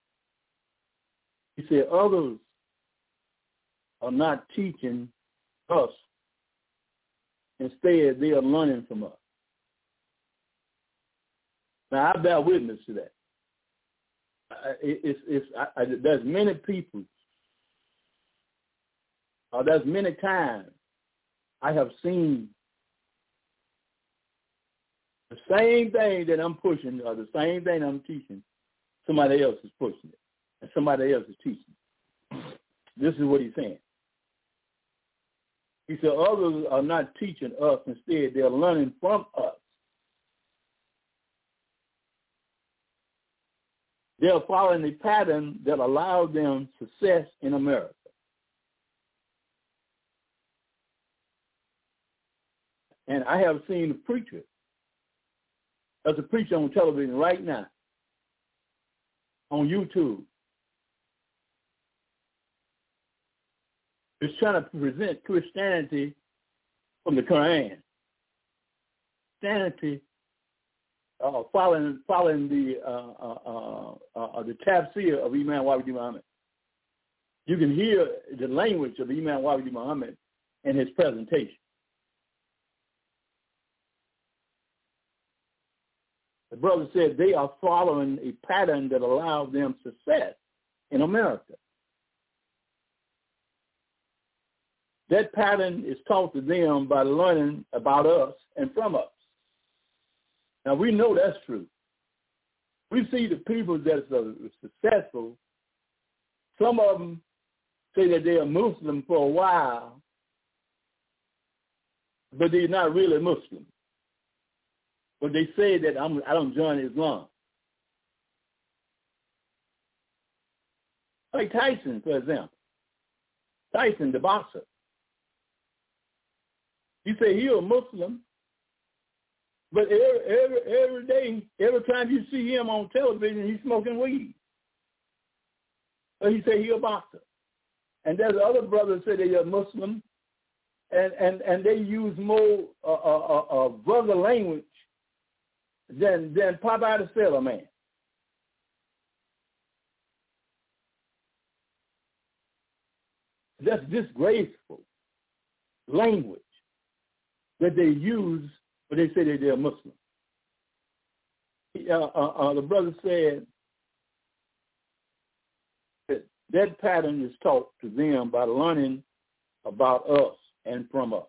he said, others are not teaching us. Instead, they are learning from us. Now, I bear witness to that. There's many people, there's many times I have seen the same thing that I'm pushing, or the same thing I'm teaching, somebody else is pushing it, and somebody else is teaching it. This is what he's saying. He said, others are not teaching us. Instead, they're learning from us. They're following a pattern that allows them success in America. And I have seen a preacher. There's a preacher on television right now, on YouTube. Is trying to present Christianity from the Quran. Christianity, following the tafsir of Imam Wali Muhammad. You can hear the language of Imam Wali Muhammad in his presentation. The brother said they are following a pattern that allows them success in America. That pattern is taught to them by learning about us and from us. Now, we know that's true. We see the people that are successful, some of them say that they are Muslim for a while, but they're not really Muslim. But they say that I don't join Islam. Like Tyson, for example. Tyson, the boxer. You say he's a Muslim, but every day, every time you see him on television, he's smoking weed. So he say he's a boxer. And there's other brothers say they are Muslim, and they use more vulgar language than Popeye the Sailor Man. That's disgraceful language that they use when they say that they're Muslim. The brother said that pattern is taught to them by learning about us and from us.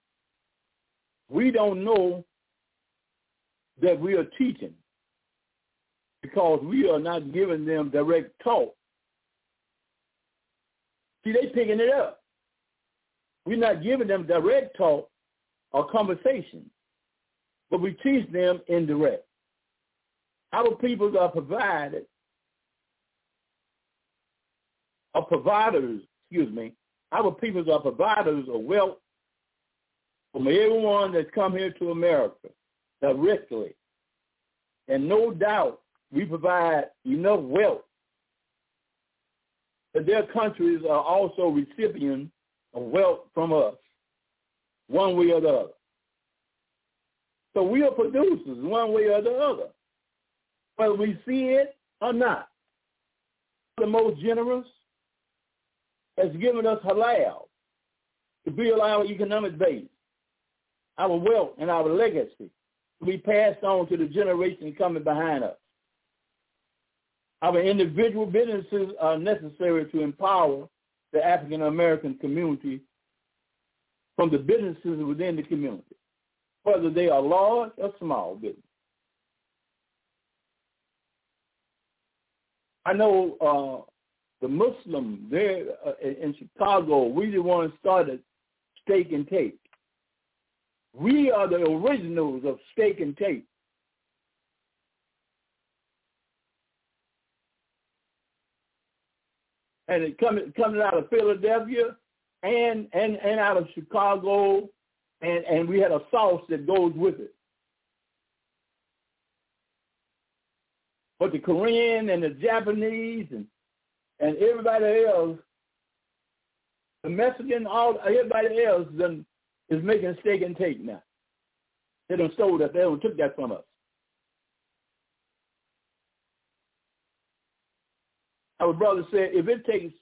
We don't know that we are teaching because we are not giving them direct talk. See, they picking it up. We're not giving them direct talk or conversation, but we teach them indirect. Our peoples are providers Our peoples are providers of wealth from everyone that's come here to America directly. And no doubt we provide enough wealth that their countries are also recipients of wealth from us, one way or the other. So we are producers one way or the other, whether we see it or not. The most generous has given us halal to build our economic base, our wealth, and our legacy to be passed on to the generation coming behind us. Our individual businesses are necessary to empower the African American community from the businesses within the community, whether they are large or small business. I know the Muslim there in Chicago, we the ones started Steak and Take. We are the originals of Steak and Take. And it coming out of Philadelphia and out of Chicago and we had a sauce that goes with it. But the Korean and the Japanese and everybody else, the Mexican, everybody else is making steak and take now. They done stole that. They done took that from us. Our brother said, if it takes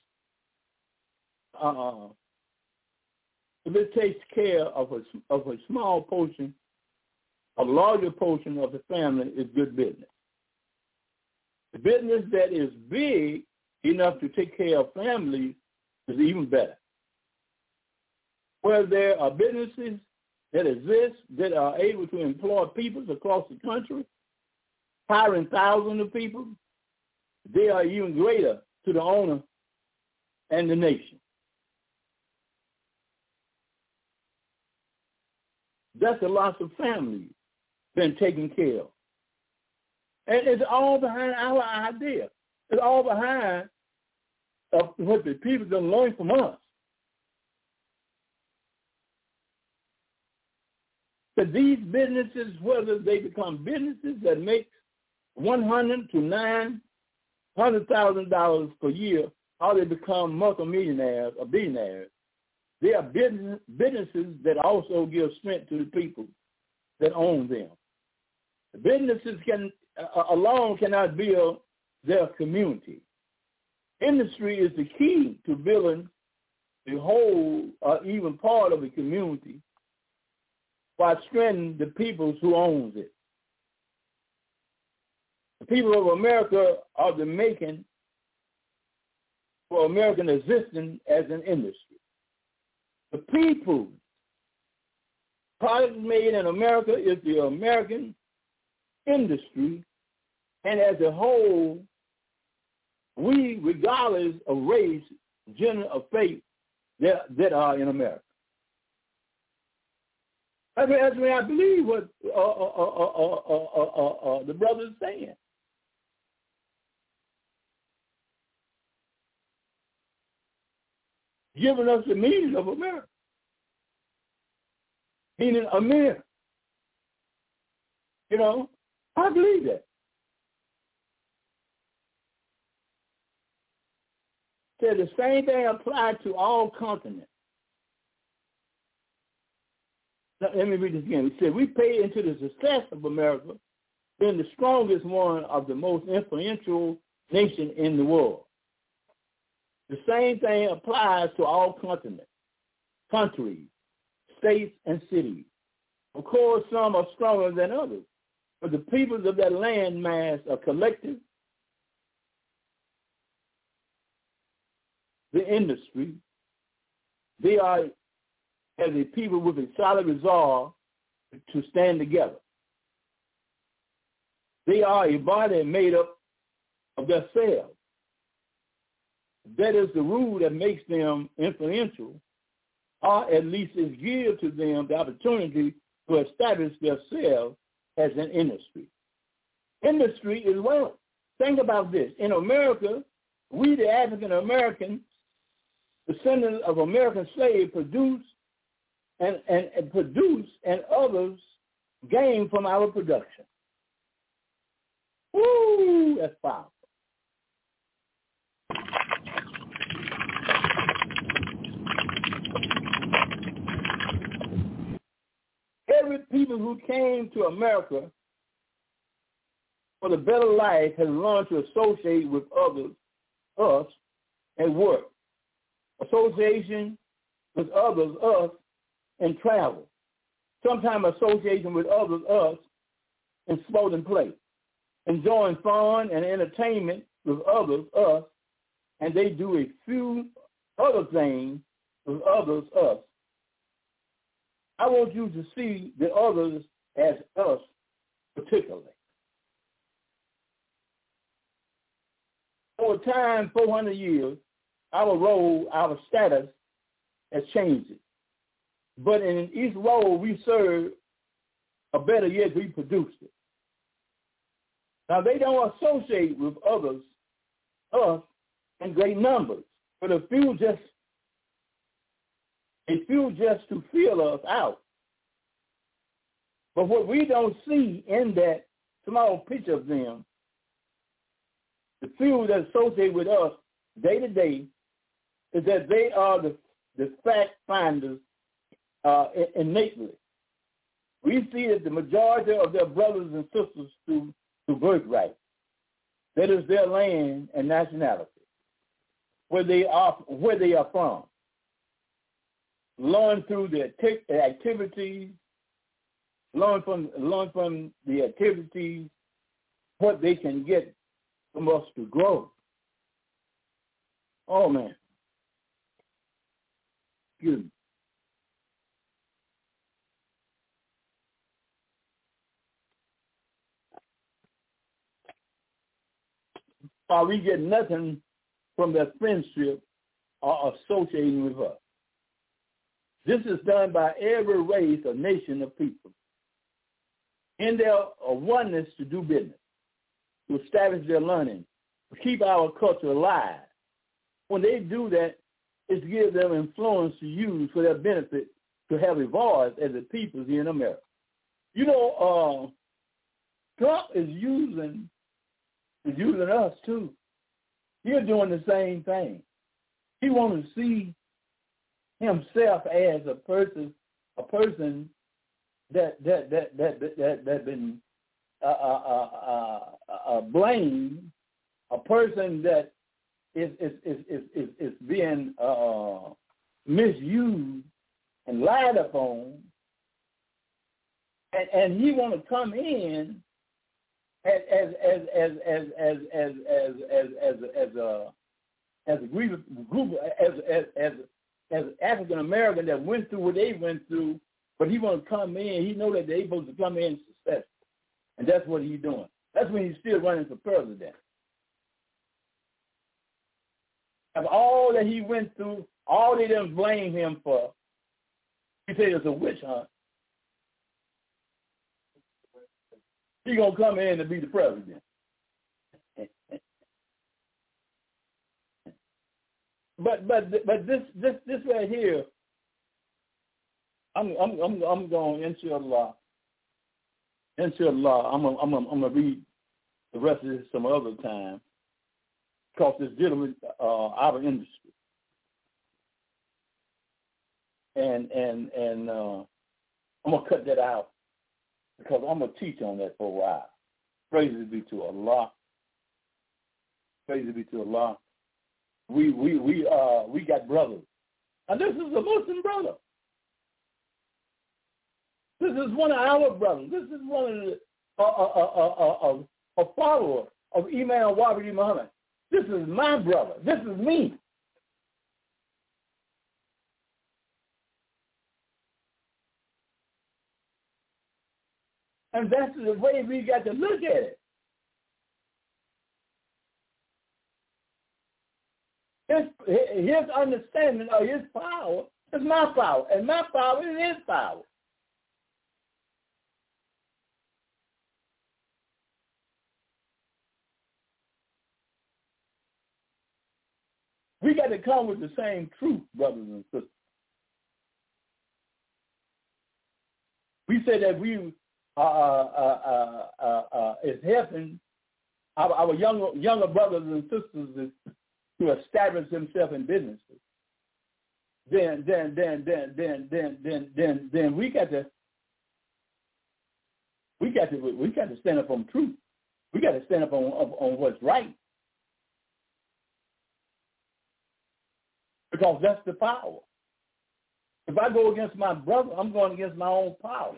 care of a small portion, a larger portion of the family is good business. The business that is big enough to take care of families is even better. Where there are businesses that exist that are able to employ people across the country, hiring thousands of people, they are even greater to the owner and the nation. That's a lot of families been taken care of. And it's all behind our idea. It's all behind what the people can learn from us. But these businesses, whether they become businesses that make $100,000 to $900,000 per year, or they become multimillionaires or billionaires, they are businesses that also give strength to the people that own them. The businesses alone cannot build their community. Industry is the key to building the whole or even part of a community by strengthening the people who owns it. The people of America are the making for American existence as an industry. The people, products made in America is the American industry, and as a whole, we, regardless of race, gender, or faith, that are in America. I believe what the brother is saying. Giving us the meaning of America. Meaning America. You know, I believe that. So the same thing applies to all continents. Now, let me read this again. He said, we pay into the success of America, being the strongest one of the most influential nation in the world. The same thing applies to all continents, countries, states, and cities. Of course, some are stronger than others, but the peoples of that land mass are collective. The industry, they are as a people with a solid resolve to stand together. They are a body made up of themselves. That is the rule that makes them influential, or at least it gives to them the opportunity to establish themselves as an industry. Industry is wealth. Think about this. In America, we, the African Americans, descendants of American slaves, produce and others gain from our production. Woo, that's powerful. Every people who came to America for the better life has learned to associate with others, us, and work. Association with others, us, and travel. Sometimes association with others, us, and sport and play. Enjoying fun and entertainment with others, us, and they do a few other things with others, us. I want you to see the others as us particularly. Over time, 400 years, our role, our status has changed. But in each role we serve, or better yet, we produced it. Now, they don't associate with others, us, in great numbers, but a few just to fill us out. But what we don't see in that small picture of them, the few that associate with us day to day, is that they are the fact finders innately. We see that the majority of their brothers and sisters through birthright, that is their land and nationality, where they are from. Learn through the activities, learn from the activities what they can get from us to grow. Oh man. Excuse me. We get nothing from their friendship or associating with us. This is done by every race or nation of people in their oneness to do business, to establish their learning, to keep our culture alive. When they do that, it gives them influence to use for their benefit to have evolved as a people here in America. You know, Trump is using us too. He's doing the same thing. He wants to see himself as a person that been blamed, a person that is being misused and lied upon, and he want to come in as a group as African American that went through what they went through, but he want to come in. He know that they're supposed to come in successful, and that's what he's doing. That's when he's still running for president. Of all that he went through, all they didn't blame him for, he said it's a witch hunt. He's gonna come in to be the president. But this right here, I'm going inshallah. Inshallah, I'm gonna read the rest of this some other time, because it's dealing with our industry, and I'm gonna cut that out because I'm gonna teach on that for a while. Praise be to Allah. Praise be to Allah. We got brothers, and this is a Muslim brother. This is one of our brothers. This is one of the a follower of Imam Wabidi Muhammad. This is my brother. This is me. And that's the way we got to look at it. His understanding of his power is my power, and my power is his power. We got to come with the same truth, brothers and sisters. We say that we is helping our younger brothers and sisters to establish themselves in businesses. Then we got to stand up on truth. We got to stand up on what's right. Because that's the power. If I go against my brother, I'm going against my own power.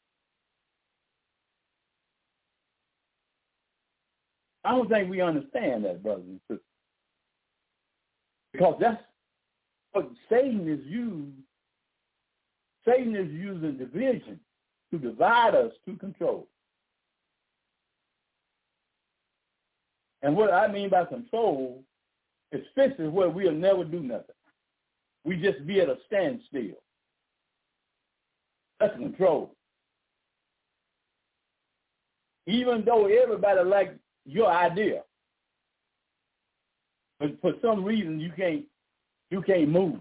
I don't think we understand that, brothers and sisters. Because that's what Satan is using. Satan is using division to divide us, to control. And what I mean by control is fixes where we'll never do nothing. We just be at a standstill. That's control. Even though everybody likes your idea, but for some reason you can't move.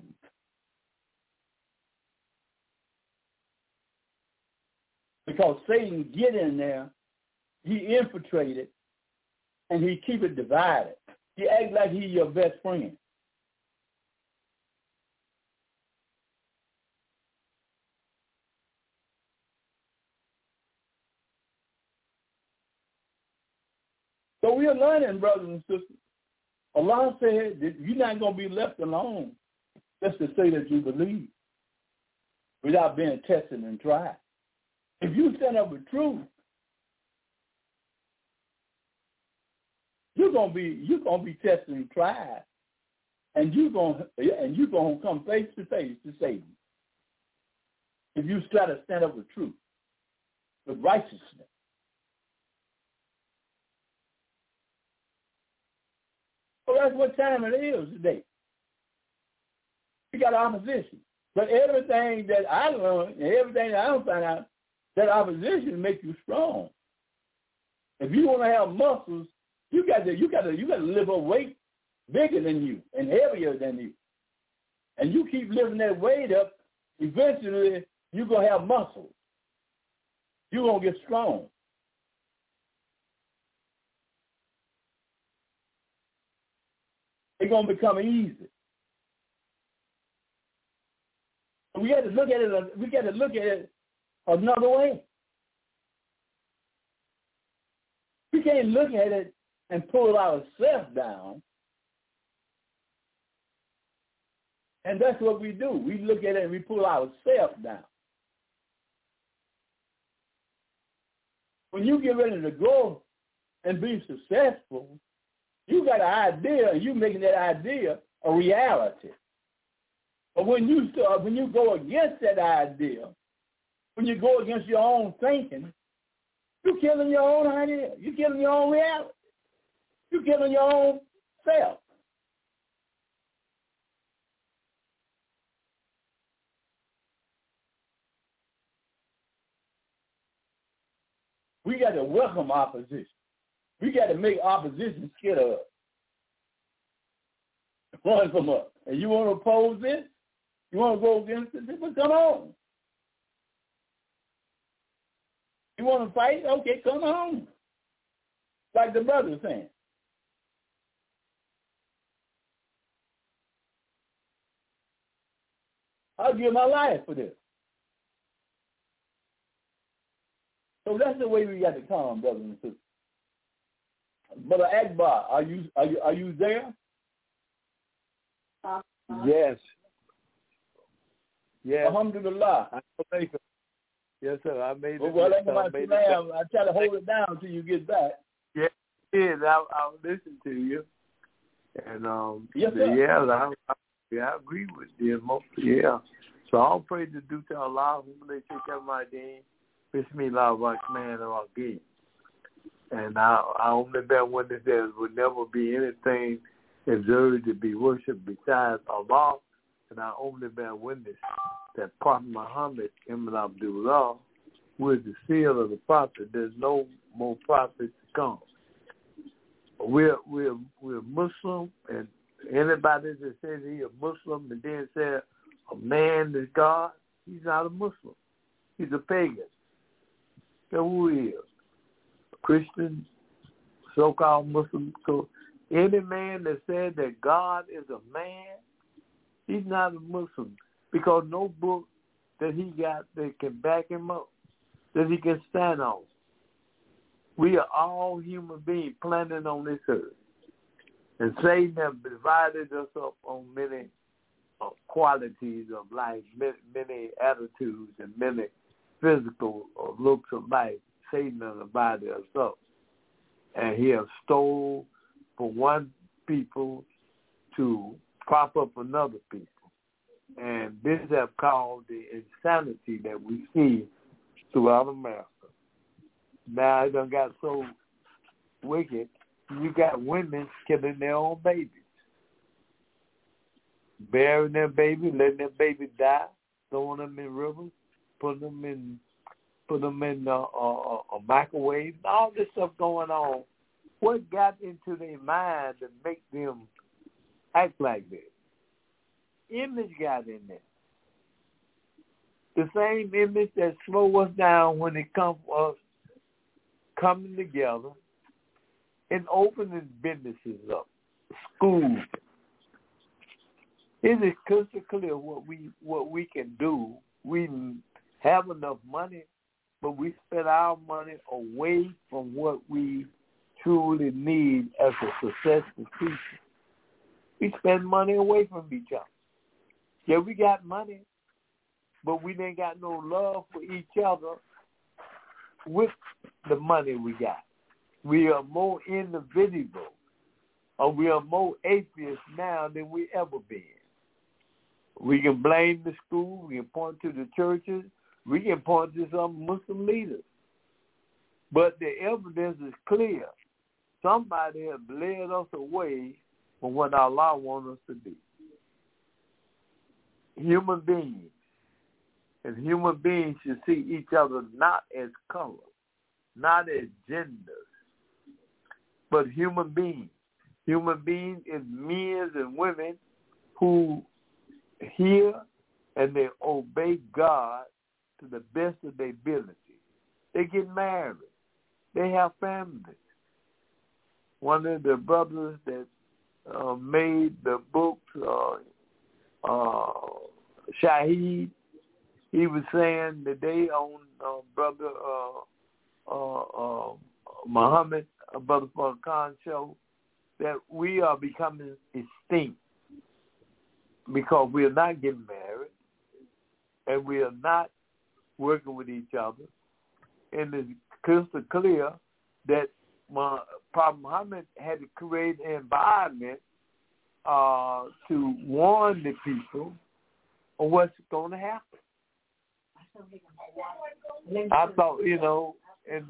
Because Satan get in there, he infiltrate it, and he keep it divided. He act like he's your best friend. So we are learning, brothers and sisters. Allah said that you're not going to be left alone just to say that you believe without being tested and tried. If you stand up with truth, you're gonna be tested and tried, and you're gonna come face to face to Satan. If you try to stand up with truth, with righteousness. So that's what time it is today. We got opposition. But everything that I learned and everything that I don't find out, that opposition makes you strong. If you want to have muscles, you got to lift a weight bigger than you and heavier than you. And you keep lifting that weight up, eventually you're going to have muscles. You're going to get strong. It's going to become easy. We got to look at it another way. We can't look at it and pull ourselves down. And that's what we do. We look at it and we pull ourselves down. When you get ready to grow and be successful, you got an idea and you're making that idea a reality. But when you go against that idea, when you go against your own thinking, you're killing your own idea. You're killing your own reality. You're killing your own self. We got to welcome opposition. We got to make opposition scared of us. Run from us. And you want to oppose this? You want to go against it? Well, come on. You want to fight? Okay, come on. Like the brother saying. I'll give my life for this. So that's the way we got to come, brothers and sisters. Brother Akbar, are you there? Yes. Yes. Alhamdulillah. Yes, sir. I made it. Well, I try to hold it down until you get back. Yeah, I'll listen to you. And yes, sir. I agree with you. Yeah. So I'll pray to do to Allah whom they take out my deen. Bismillah ar-Rahman ar-Rahim. And I only bear witness there would never be anything deserved to be worshipped besides Allah. And I only bear witness that Prophet Muhammad ibn Abdullah, who is the seal of the prophet, there's no more prophets to come. We're Muslim, and anybody that says he's a Muslim and then says a man is God, he's not a Muslim. He's a pagan. So who he is? A Christian, so-called Muslim. So any man that said that God is a man, he's not a Muslim, because no book that he got that can back him up, that he can stand on. We are all human beings planted on this earth. And Satan has divided us up on many qualities of life, many attitudes, and many physical looks of life. Satan has divided us up. And he has stole from one people to prop up another people. And this has caused the insanity that we see throughout America. Now it done got so wicked, you got women killing their own babies. Burying their baby, letting their baby die, throwing them in rivers, putting them in a microwave, all this stuff going on. What got into their mind to make them act like this? Image got in there. The same image that slow us down when it comes to us coming together and opening businesses up, schools. It is crystal clear what we can do. We have enough money, but we spend our money away from what we truly need as a successful people. We spend money away from each other. Yeah, we got money, but we ain't got no love for each other with the money we got. We are more individual, or we are more atheists now than we ever been. We can blame the school, we can point to the churches, we can point to some Muslim leaders. But the evidence is clear. Somebody has led us away from what Allah wants us to be. Human beings. And human beings should see each other not as color, not as genders, but human beings. Human beings is men and women who hear and they obey God to the best of their ability. They get married. They have families. One of the brothers that made the book, Shaheed, he was saying today on Brother Muhammad, Brother Farrakhan show, that we are becoming extinct because we are not getting married and we are not working with each other. And it's crystal clear that Prophet Muhammad had to create an environment to warn the people of what's going to happen. I thought, and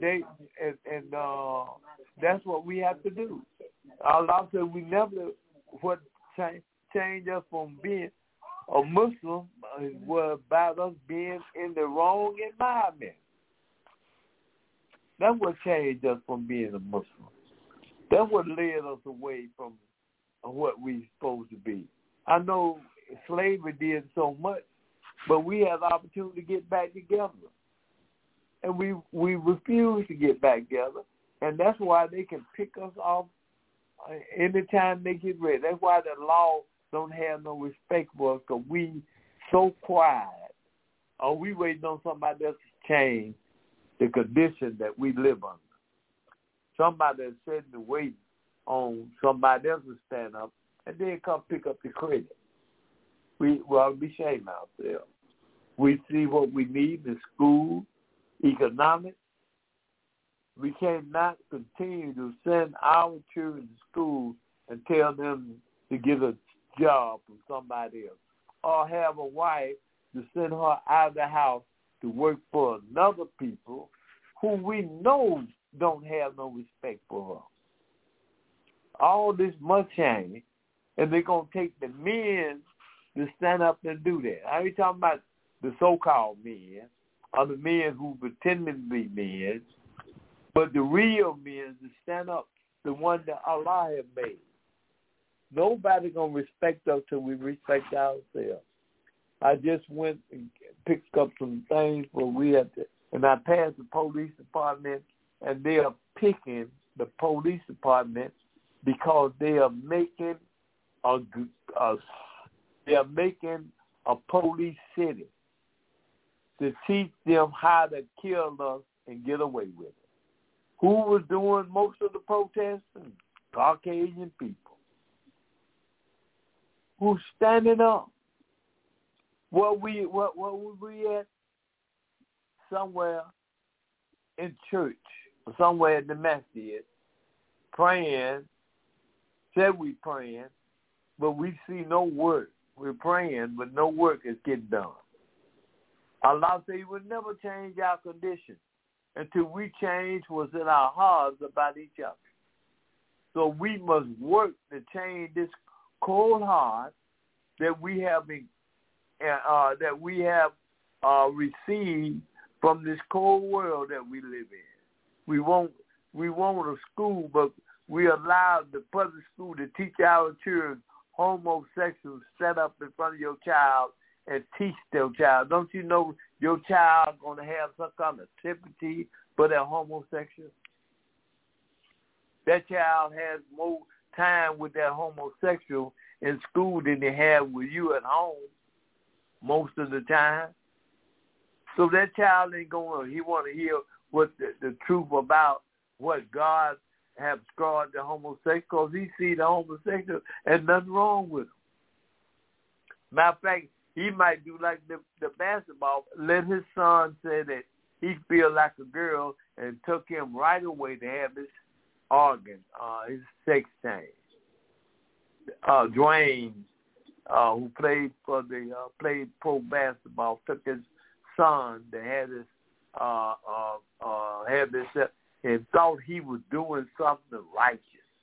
that's what we have to do. Allah said we never change us from being a Muslim was about us being in the wrong environment. That's what changed us from being a Muslim. That's what led us away from what we supposed to be. I know slavery did so much, but we have the opportunity to get back together. And we refuse to get back together, and that's why they can pick us off anytime they get ready. That's why the law don't have no respect for us, because we so quiet, or we waiting on somebody else to change the condition that we live under. Somebody is sitting and waiting on somebody else to stand up and then come pick up the credit. We ought to be ashamed of ourselves. We see what we need in school, economics. We cannot continue to send our children to school and tell them to get a job from somebody else, or have a wife to send her out of the house to work for another people who we know don't have no respect for her. All this must change, and they're going to take the men to stand up and do that. I ain't talking about the so-called men, or the men who pretend to be men, but the real men to stand up, the one that Allah has made. Nobody going to respect us till we respect ourselves. I just went and picked up some things where we had to, and I passed the police department, and they are picking the police department because they are making a police city to teach them how to kill us and get away with it. Who was doing most of the protesting? Caucasian people. Who's standing up? What were we at? Somewhere in church, or somewhere in the masjid, praying, said we praying, but we see no work. We're praying, but no work is getting done. Allah said He would never change our condition until we change what's in our hearts about each other. So we must work to change this cold heart that we have received from this cold world that we live in. We want a school, but we allowed the public school to teach our children homosexuals set up in front of your child and teach their child. Don't you know your child going to have some kind of sympathy for that homosexual? That child has more time with that homosexual in school than they have with you at home most of the time. So that child ain't he want to hear what the truth about what God have scarred the homosexual, because he see the homosexual and nothing wrong with him. Matter of fact, he might do like the basketball. Let his son say that he feel like a girl and took him right away to have his organ, his sex change. Dwayne, who played pro basketball, took his son to have this and thought he was doing something righteous.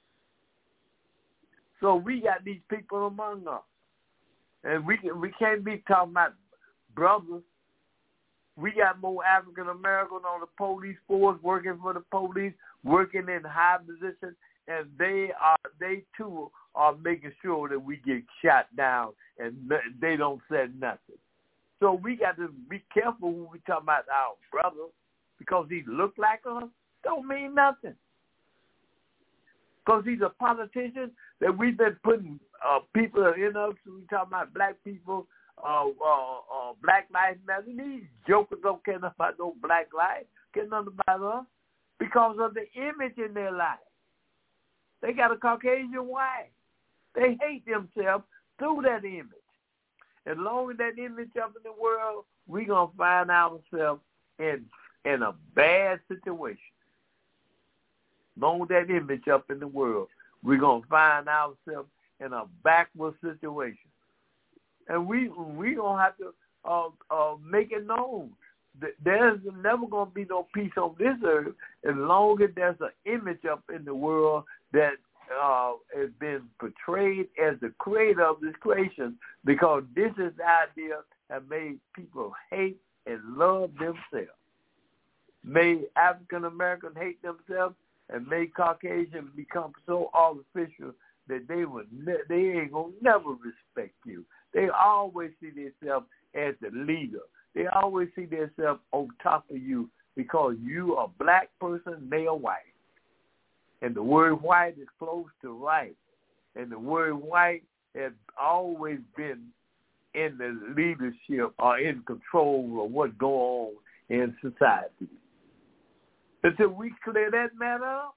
So we got these people among us, and we can't be talking about brothers. We got more African Americans on the police force, working for the police, working in high positions, and they too are making sure that we get shot down and they don't say nothing. So we got to be careful when we talk about our brothers, because he look like us don't mean nothing. Because he's a politician that we've been putting people in us. We talk about black people, Black Lives Matter. These jokers don't care nothing about no black life, care nothing about us, because of the image in their life. They got a Caucasian wife. They hate themselves through that image. As long as that image up in the world, we're going to find ourselves in a bad situation. As long as that image up in the world, we're going to find ourselves in a backward situation. And we going to have to make it known. There's never going to be no peace on this earth as long as there's an image up in the world that has been portrayed as the creator of this creation, because this is the idea that made people hate and love themselves. Made African Americans hate themselves and made Caucasians become so artificial that they ain't gonna never respect you. They always see themselves as the leader. They always see themselves on top of you because you are a black person, they are white. And the word white is close to right. And the word white has always been in the leadership or in control of what's going on in society. Until we clear that matter up,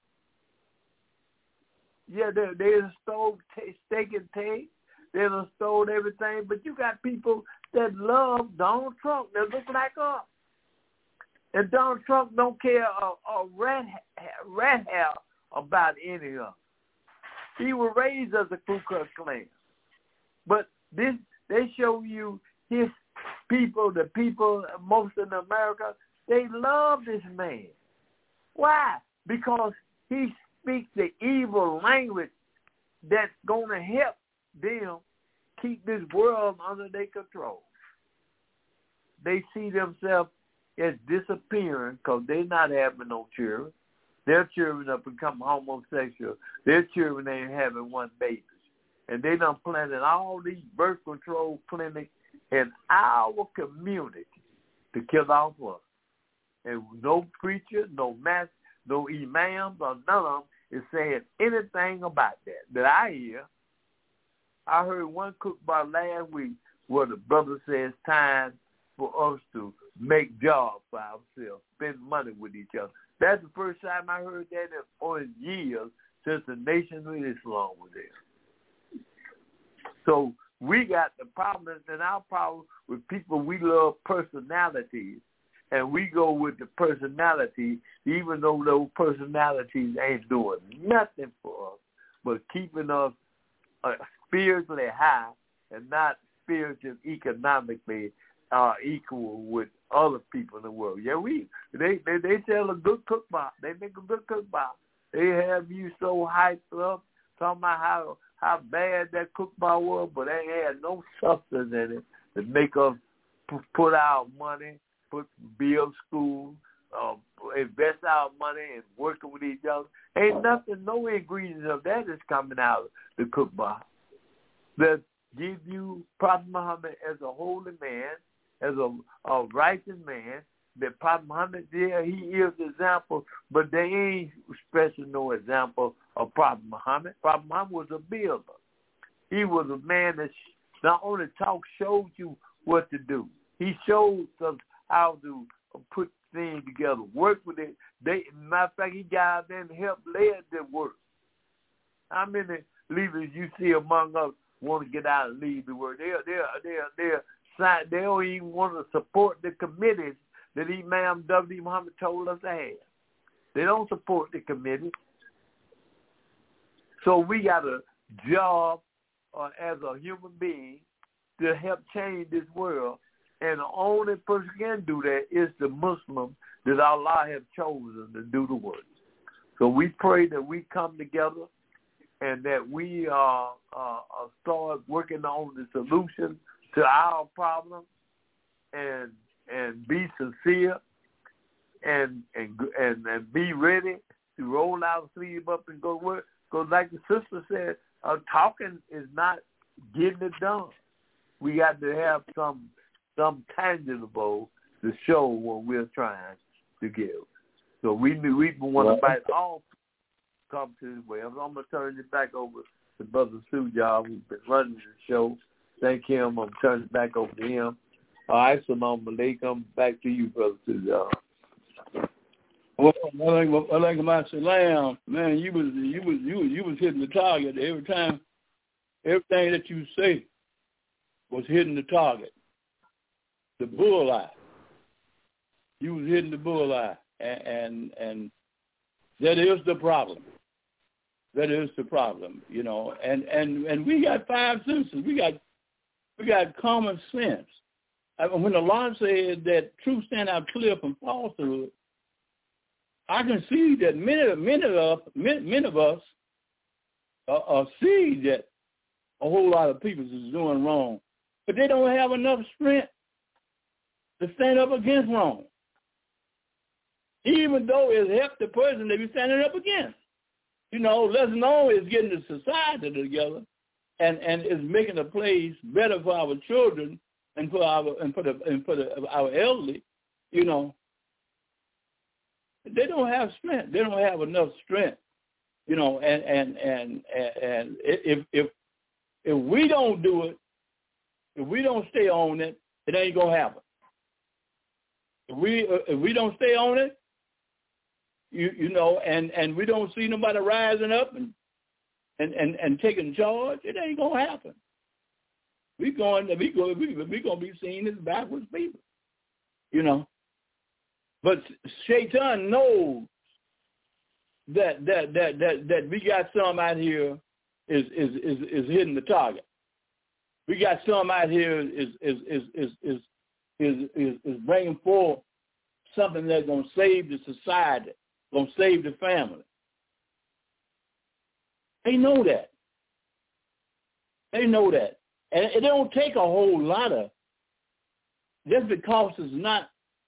yeah, they stole steak and take. They done stole everything. But you got people that love Donald Trump that look like us. And Donald Trump don't care a rat hair about any of them. He was raised as a Ku Klux Klan. But they show you his people, the people most in America, they love this man. Why? Because he speaks the evil language that's going to help them keep this world under their control. They see themselves as disappearing because they're not having no children. Their children have become homosexual. Their children ain't having one baby. And they done planted all these birth control clinics in our community to kill off us. And no preacher, no master, no imam, or none of them is saying anything about that I hear. I heard one cookbook last week where the brother says time for us to make jobs for ourselves, spend money with each other. That's the first time I heard that in years since the Nation of Islam was there. So we got the problem, and our problem with people, we love personalities. And we go with the personality, even though those personalities ain't doing nothing for us, but keeping us spiritually high and not spiritually, economically equal with other people in the world. Yeah, they sell a good cookbook. They make a good cookbook. They have you so hyped up, talking about how bad that cookbook was, but they had no substance in it to make us put our money, build school, invest our money and working with each other. Ain't nothing, no ingredients of that is coming out of the cookbook that give you Prophet Muhammad as a holy man as a righteous man. That Prophet Muhammad, yeah, he is the example, but they ain't special no example of Prophet Muhammad. Prophet Muhammad was a builder. He was a man that not only showed you what to do. He showed us how to put things together, work with it. Matter of fact, he got out there and helped lead their work. How many leaders you see among us want to get out and lead the work? They don't even want to support the committees that Imam W. Muhammad told us to have. They don't support the committee. So we got a job as a human being to help change this world. And the only person who can do that is the Muslim that Allah has chosen to do the work. So we pray that we come together and that we start working on the solution to our problem and be sincere and be ready to roll our sleeve up and go to work. Because like the sister said, talking is not getting it done. We got to have some tangible to show what we're trying to give. So we want to invite all to come to this way. I'm going to turn it back over to Brother Sujah, who's been running the show. Thank him. I'm turning it back over to him. All right, Assalamu alaikum. Back to you, Brother Sujah. Well, alaikum assalam. Man, you was hitting the target every time. Everything that you say was hitting the target. The bullseye. You was hitting the bullseye, and that is the problem. That is the problem, you know. And we got 5 senses. We got common sense. When Allah said that truth stand out clear from falsehood, I can see that many of us see that a whole lot of people is doing wrong, but they don't have enough strength to stand up against wrong, even though it's helped the person they be standing up against. You know, less known is getting the society together and is making a place better for our children and for our elderly. You know, they don't have strength. They don't have enough strength. You know, and if we don't do it, if we don't stay on it, it ain't gonna happen. If we don't stay on it, you know, and we don't see nobody rising up and taking charge, it ain't gonna happen. We're gonna be seen as backwards people, you know. But Shaitan knows that we got some out here is hitting the target. We got some out here is bringing forth something that's gonna save the society, gonna save the family. They know that. They know that. And it don't take a whole lot of, just because it's not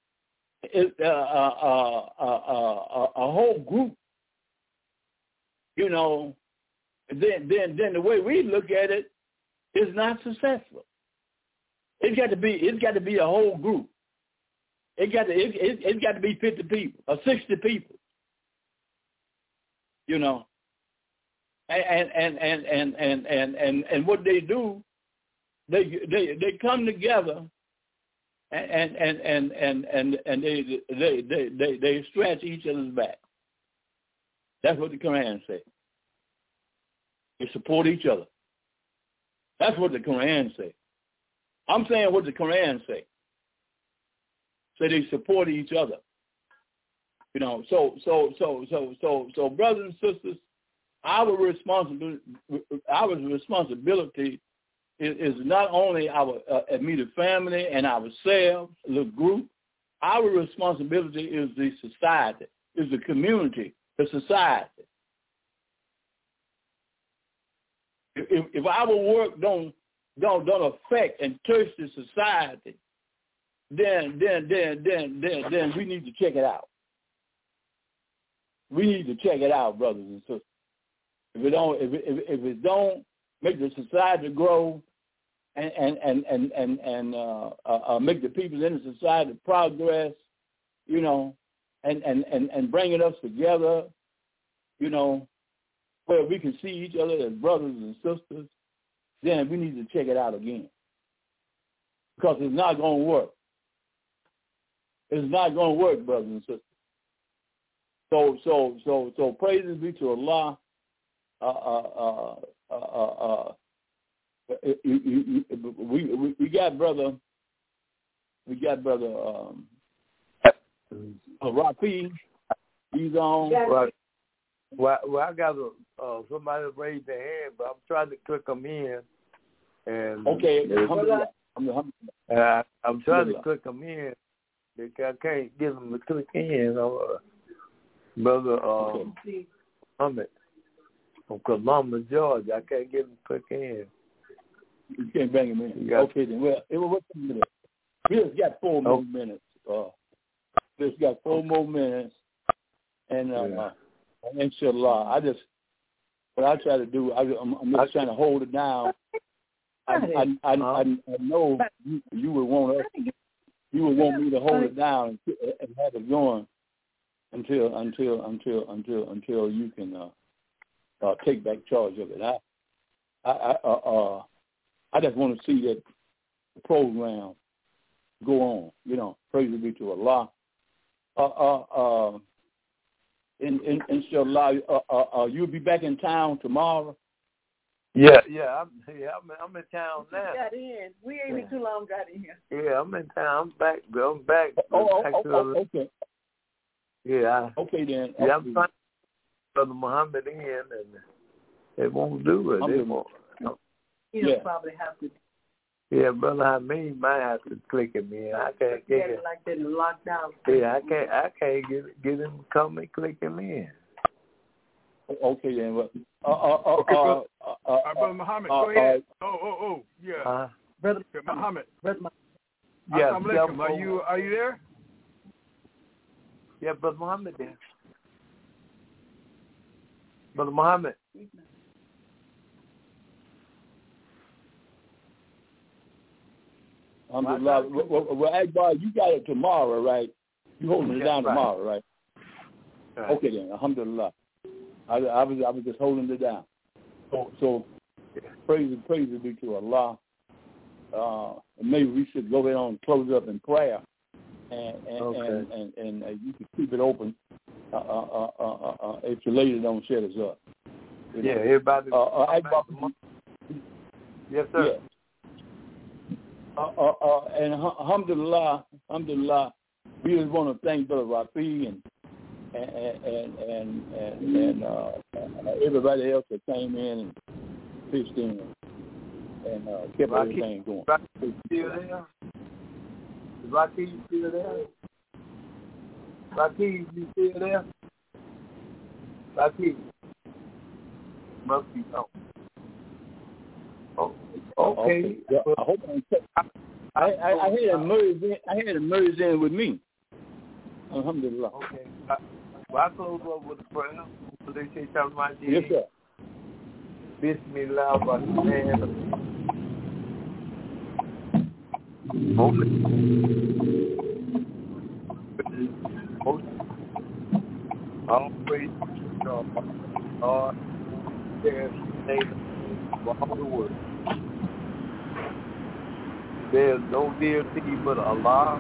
a whole group, you know, then the way we look at it is not successful. It's got to be a whole group. It's got to be 50 people or 60 people, you know. And what they do, they come together and they scratch each other's back. That's what the Quran says. They support each other. That's what the Quran says. I'm saying what the Quran says. So they support each other. You know, so brothers and sisters, our responsibility is not only our immediate family and ourselves, the group. Our responsibility is the society, is the community, the society. If our work don't affect and touch the society, then we need to check it out. We need to check it out, brothers and sisters. If it don't make the society grow, make the people in the society progress, you know, and bringing us together, you know, where we can see each other as brothers and sisters, then we need to check it out again. Because it's not going to work. It's not going to work, brothers and sisters. So praises be to Allah. We got brother Rafi. He's on. Well, I got somebody raise their hand, but I'm trying to click them in. And okay. I'm trying to click them in. I can't get them to click in. Brother Muhammad from Columbus, Georgia. I can't get them to click in. You can't bring him in. Okay, then. Well, what's the minute? We just got 4 more minutes. Just got 4 more minutes. And inshallah, what I try to do, I'm just trying to hold it down. I know you would want us. You would want me to hold it down and have it going until you can take back charge of it. I just want to see that the program go on. You know, praise be to Allah. Inshallah, you'll be back in town tomorrow. Yeah, I'm in town now. Got in. We ain't been too long got in here. Yeah, I'm in town. I'm back. Okay. Yeah. Okay then. Yeah, I'm trying to get Brother Muhammad in, and they won't do it. They won't. He'll probably have to. Yeah, Brother Hamid might have to click him in. I can't get it like that in lockdown. Yeah, I can't get him to come and click him in. Okay then. Brother Muhammad, go ahead. Yeah. Brother Muhammad. Yeah. Assalamu alaikum. Are you there? Yeah, Brother Muhammad there. Brother Muhammad. Well, Akbar, you got it tomorrow, right? You holding it down tomorrow, right? Okay then. Alhamdulillah. I was just holding it down. So praise be to Allah. Maybe we should go ahead and close up in prayer, and you can keep it open if your lady don't shut us up. You know? Yeah, everybody. Yes, sir. Yeah. And alhamdulillah, we just want to thank Brother Rafi and everybody else that came in and pitched in and kept everything going. Rocky still there? Is Rocky still there? Rocky, you still there? Rocky must be gone. Oh, okay. I hope I had a merge in with me. Alhamdulillah. Okay. Well, I close up with a prayer. Yes, sir. Bismillah ar-Rahman all praise to God. There's name of all the world. There's no deity but Allah.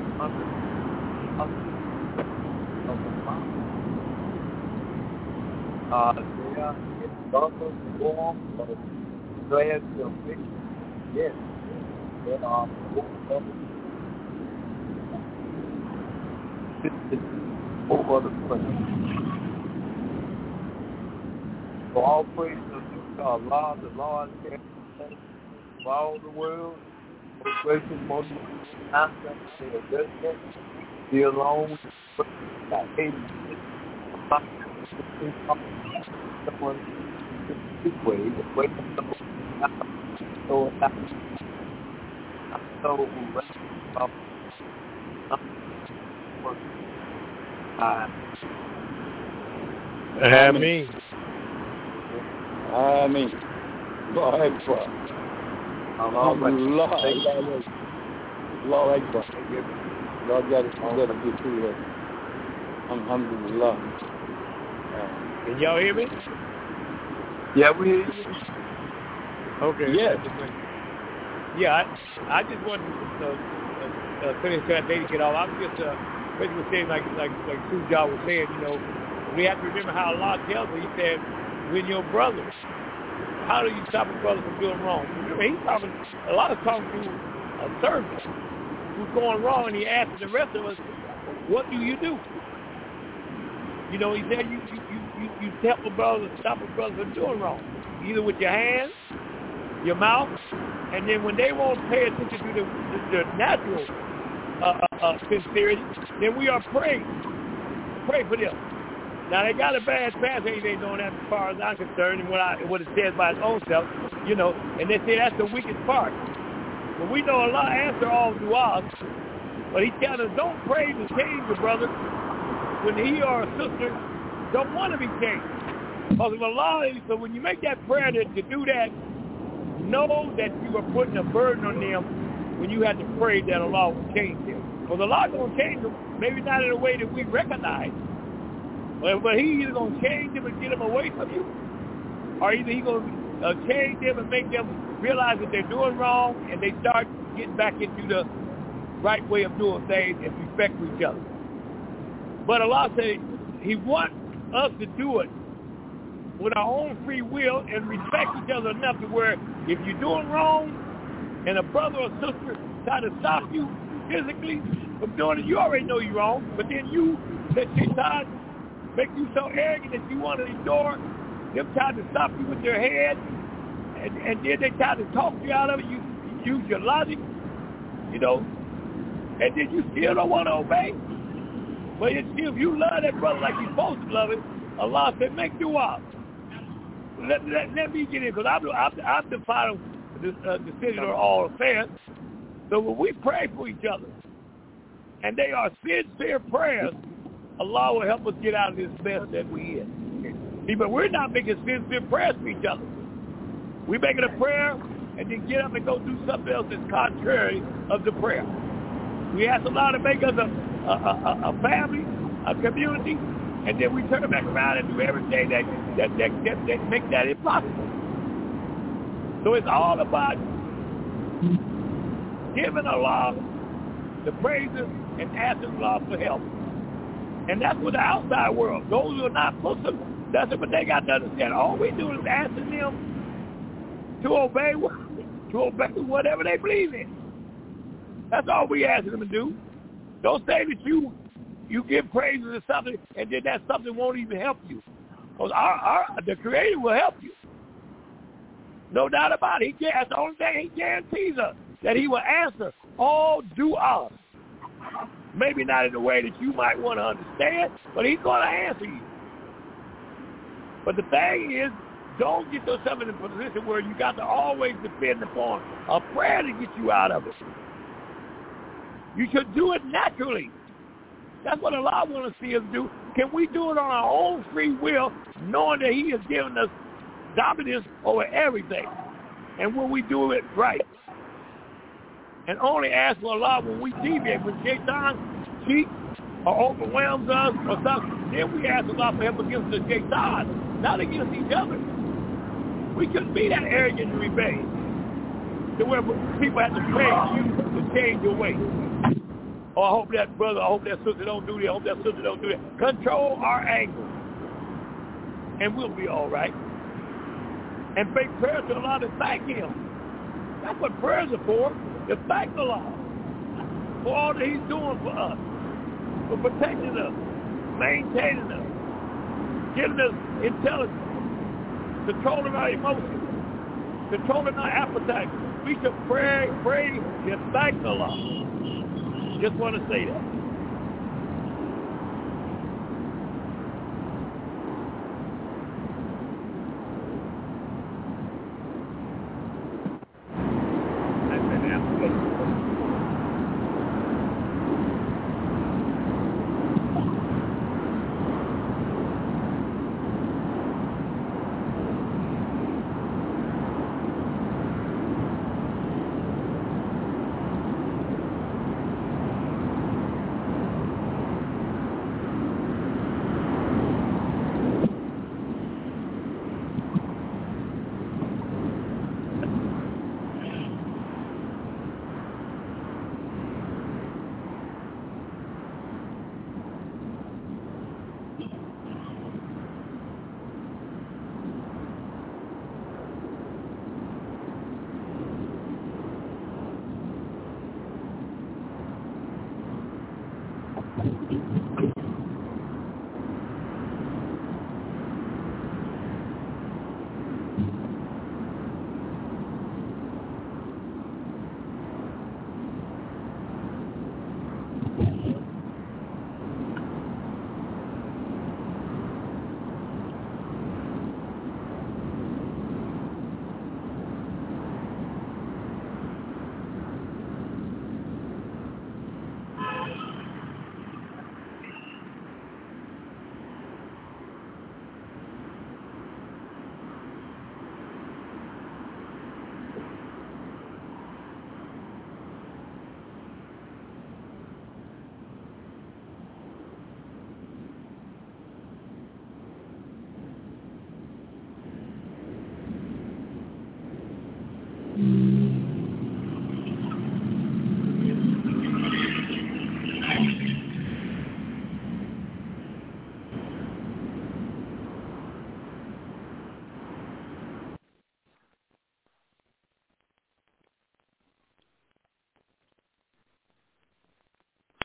They are in darker form of glad salvation. Yes, there are over the place. For all praise to Allah, the Lord, for all the world, most gracious, most master, be alone. I hate someone this way, the way so Ameen. Go ahead, Alhamdulillah. Allah Akbar. God got it. Let us get through that. Alhamdulillah. Can y'all hear me? Yeah, we hear you. Okay. Yes. Yeah, I just wanted to finish that they get all. I'm just basically saying like Sujah was saying, you know, we have to remember how Allah tells us. He said, when your brothers, how do you stop a brother from doing wrong? Remember, he's talking a lot of talking to a servant who's going wrong, and he asks the rest of us, what do you do? You know, he said you help a brother, stop a brother from doing wrong, either with your hands, your mouth, and then when they won't pay attention to the natural sincerity, then we are praying. Pray for them. Now, they got a bad past, they ain't doing that as far as I'm concerned, and what it says by his own self, you know, and they say that's the weakest part. But we know Allah answers all du'as, but he tells us don't pray to change your brother when he or a sister don't want to be changed. Because of Allah, so when you make that prayer to do that, know that you are putting a burden on them when you have to pray that Allah will change them. Because Allah going to change them, maybe not in a way that we recognize, but he either going to change them and get them away from you, or either he going to change them and make them realize that they're doing wrong and they start getting back into the right way of doing things and respect for each other. But Allah said he wants us to do it with our own free will and respect each other enough to where if you're doing wrong and a brother or sister try to stop you physically from doing it, you already know you're wrong, but then you let Shaitan make you so arrogant that you want to ignore them trying to stop you with their head, and then they try to talk you out of it. You use your logic, you know, and then you still don't want to obey. But if you love that brother like you're supposed to love it, Allah said, make dua. Let me get in, because I'm the final decision on all affairs. So when we pray for each other, and they are sincere prayers, Allah will help us get out of this mess that we in. See, but we're not making sincere prayers for each other. We're making a prayer and then get up and go do something else that's contrary of the prayer. We ask Allah to make us a family, a community, and then we turn back around and do everything that makes that impossible. So it's all about giving Allah the praises and asking Allah for help. And that's what the outside world, those who are not Muslims, that's it, but they got to understand all we do is asking them to obey whatever they believe in. That's all we asking them to do. Don't say that you give praises to something and then that something won't even help you. Because the Creator will help you. No doubt about it. That's the only thing he guarantees us, that he will answer all du'as. Maybe not in the way that you might want to understand, but he's going to answer you. But the thing is, don't get yourself in a position where you got to always depend upon a prayer to get you out of it. You should do it naturally. That's what Allah wants to see us do. Can we do it on our own free will, knowing that he has given us dominance over everything? And when we do it right. And only ask for Allah when we deviate. When Shaitan cheats or overwhelms us or something, then we ask Allah for help against the Shaitan, not against each other. We shouldn't be that arrogant and rebellious to where people have to pray you to change your way. Oh, I hope that brother, I hope that sister don't do that, I hope that sister don't do that. Control our anger, and we'll be all right. And make prayers to Allah to thank him. That's what prayers are for, to thank Allah for all that he's doing for us, for protecting us, maintaining us, giving us intelligence, controlling our emotions, controlling our appetite. We should pray and thank Allah. Just want to say that.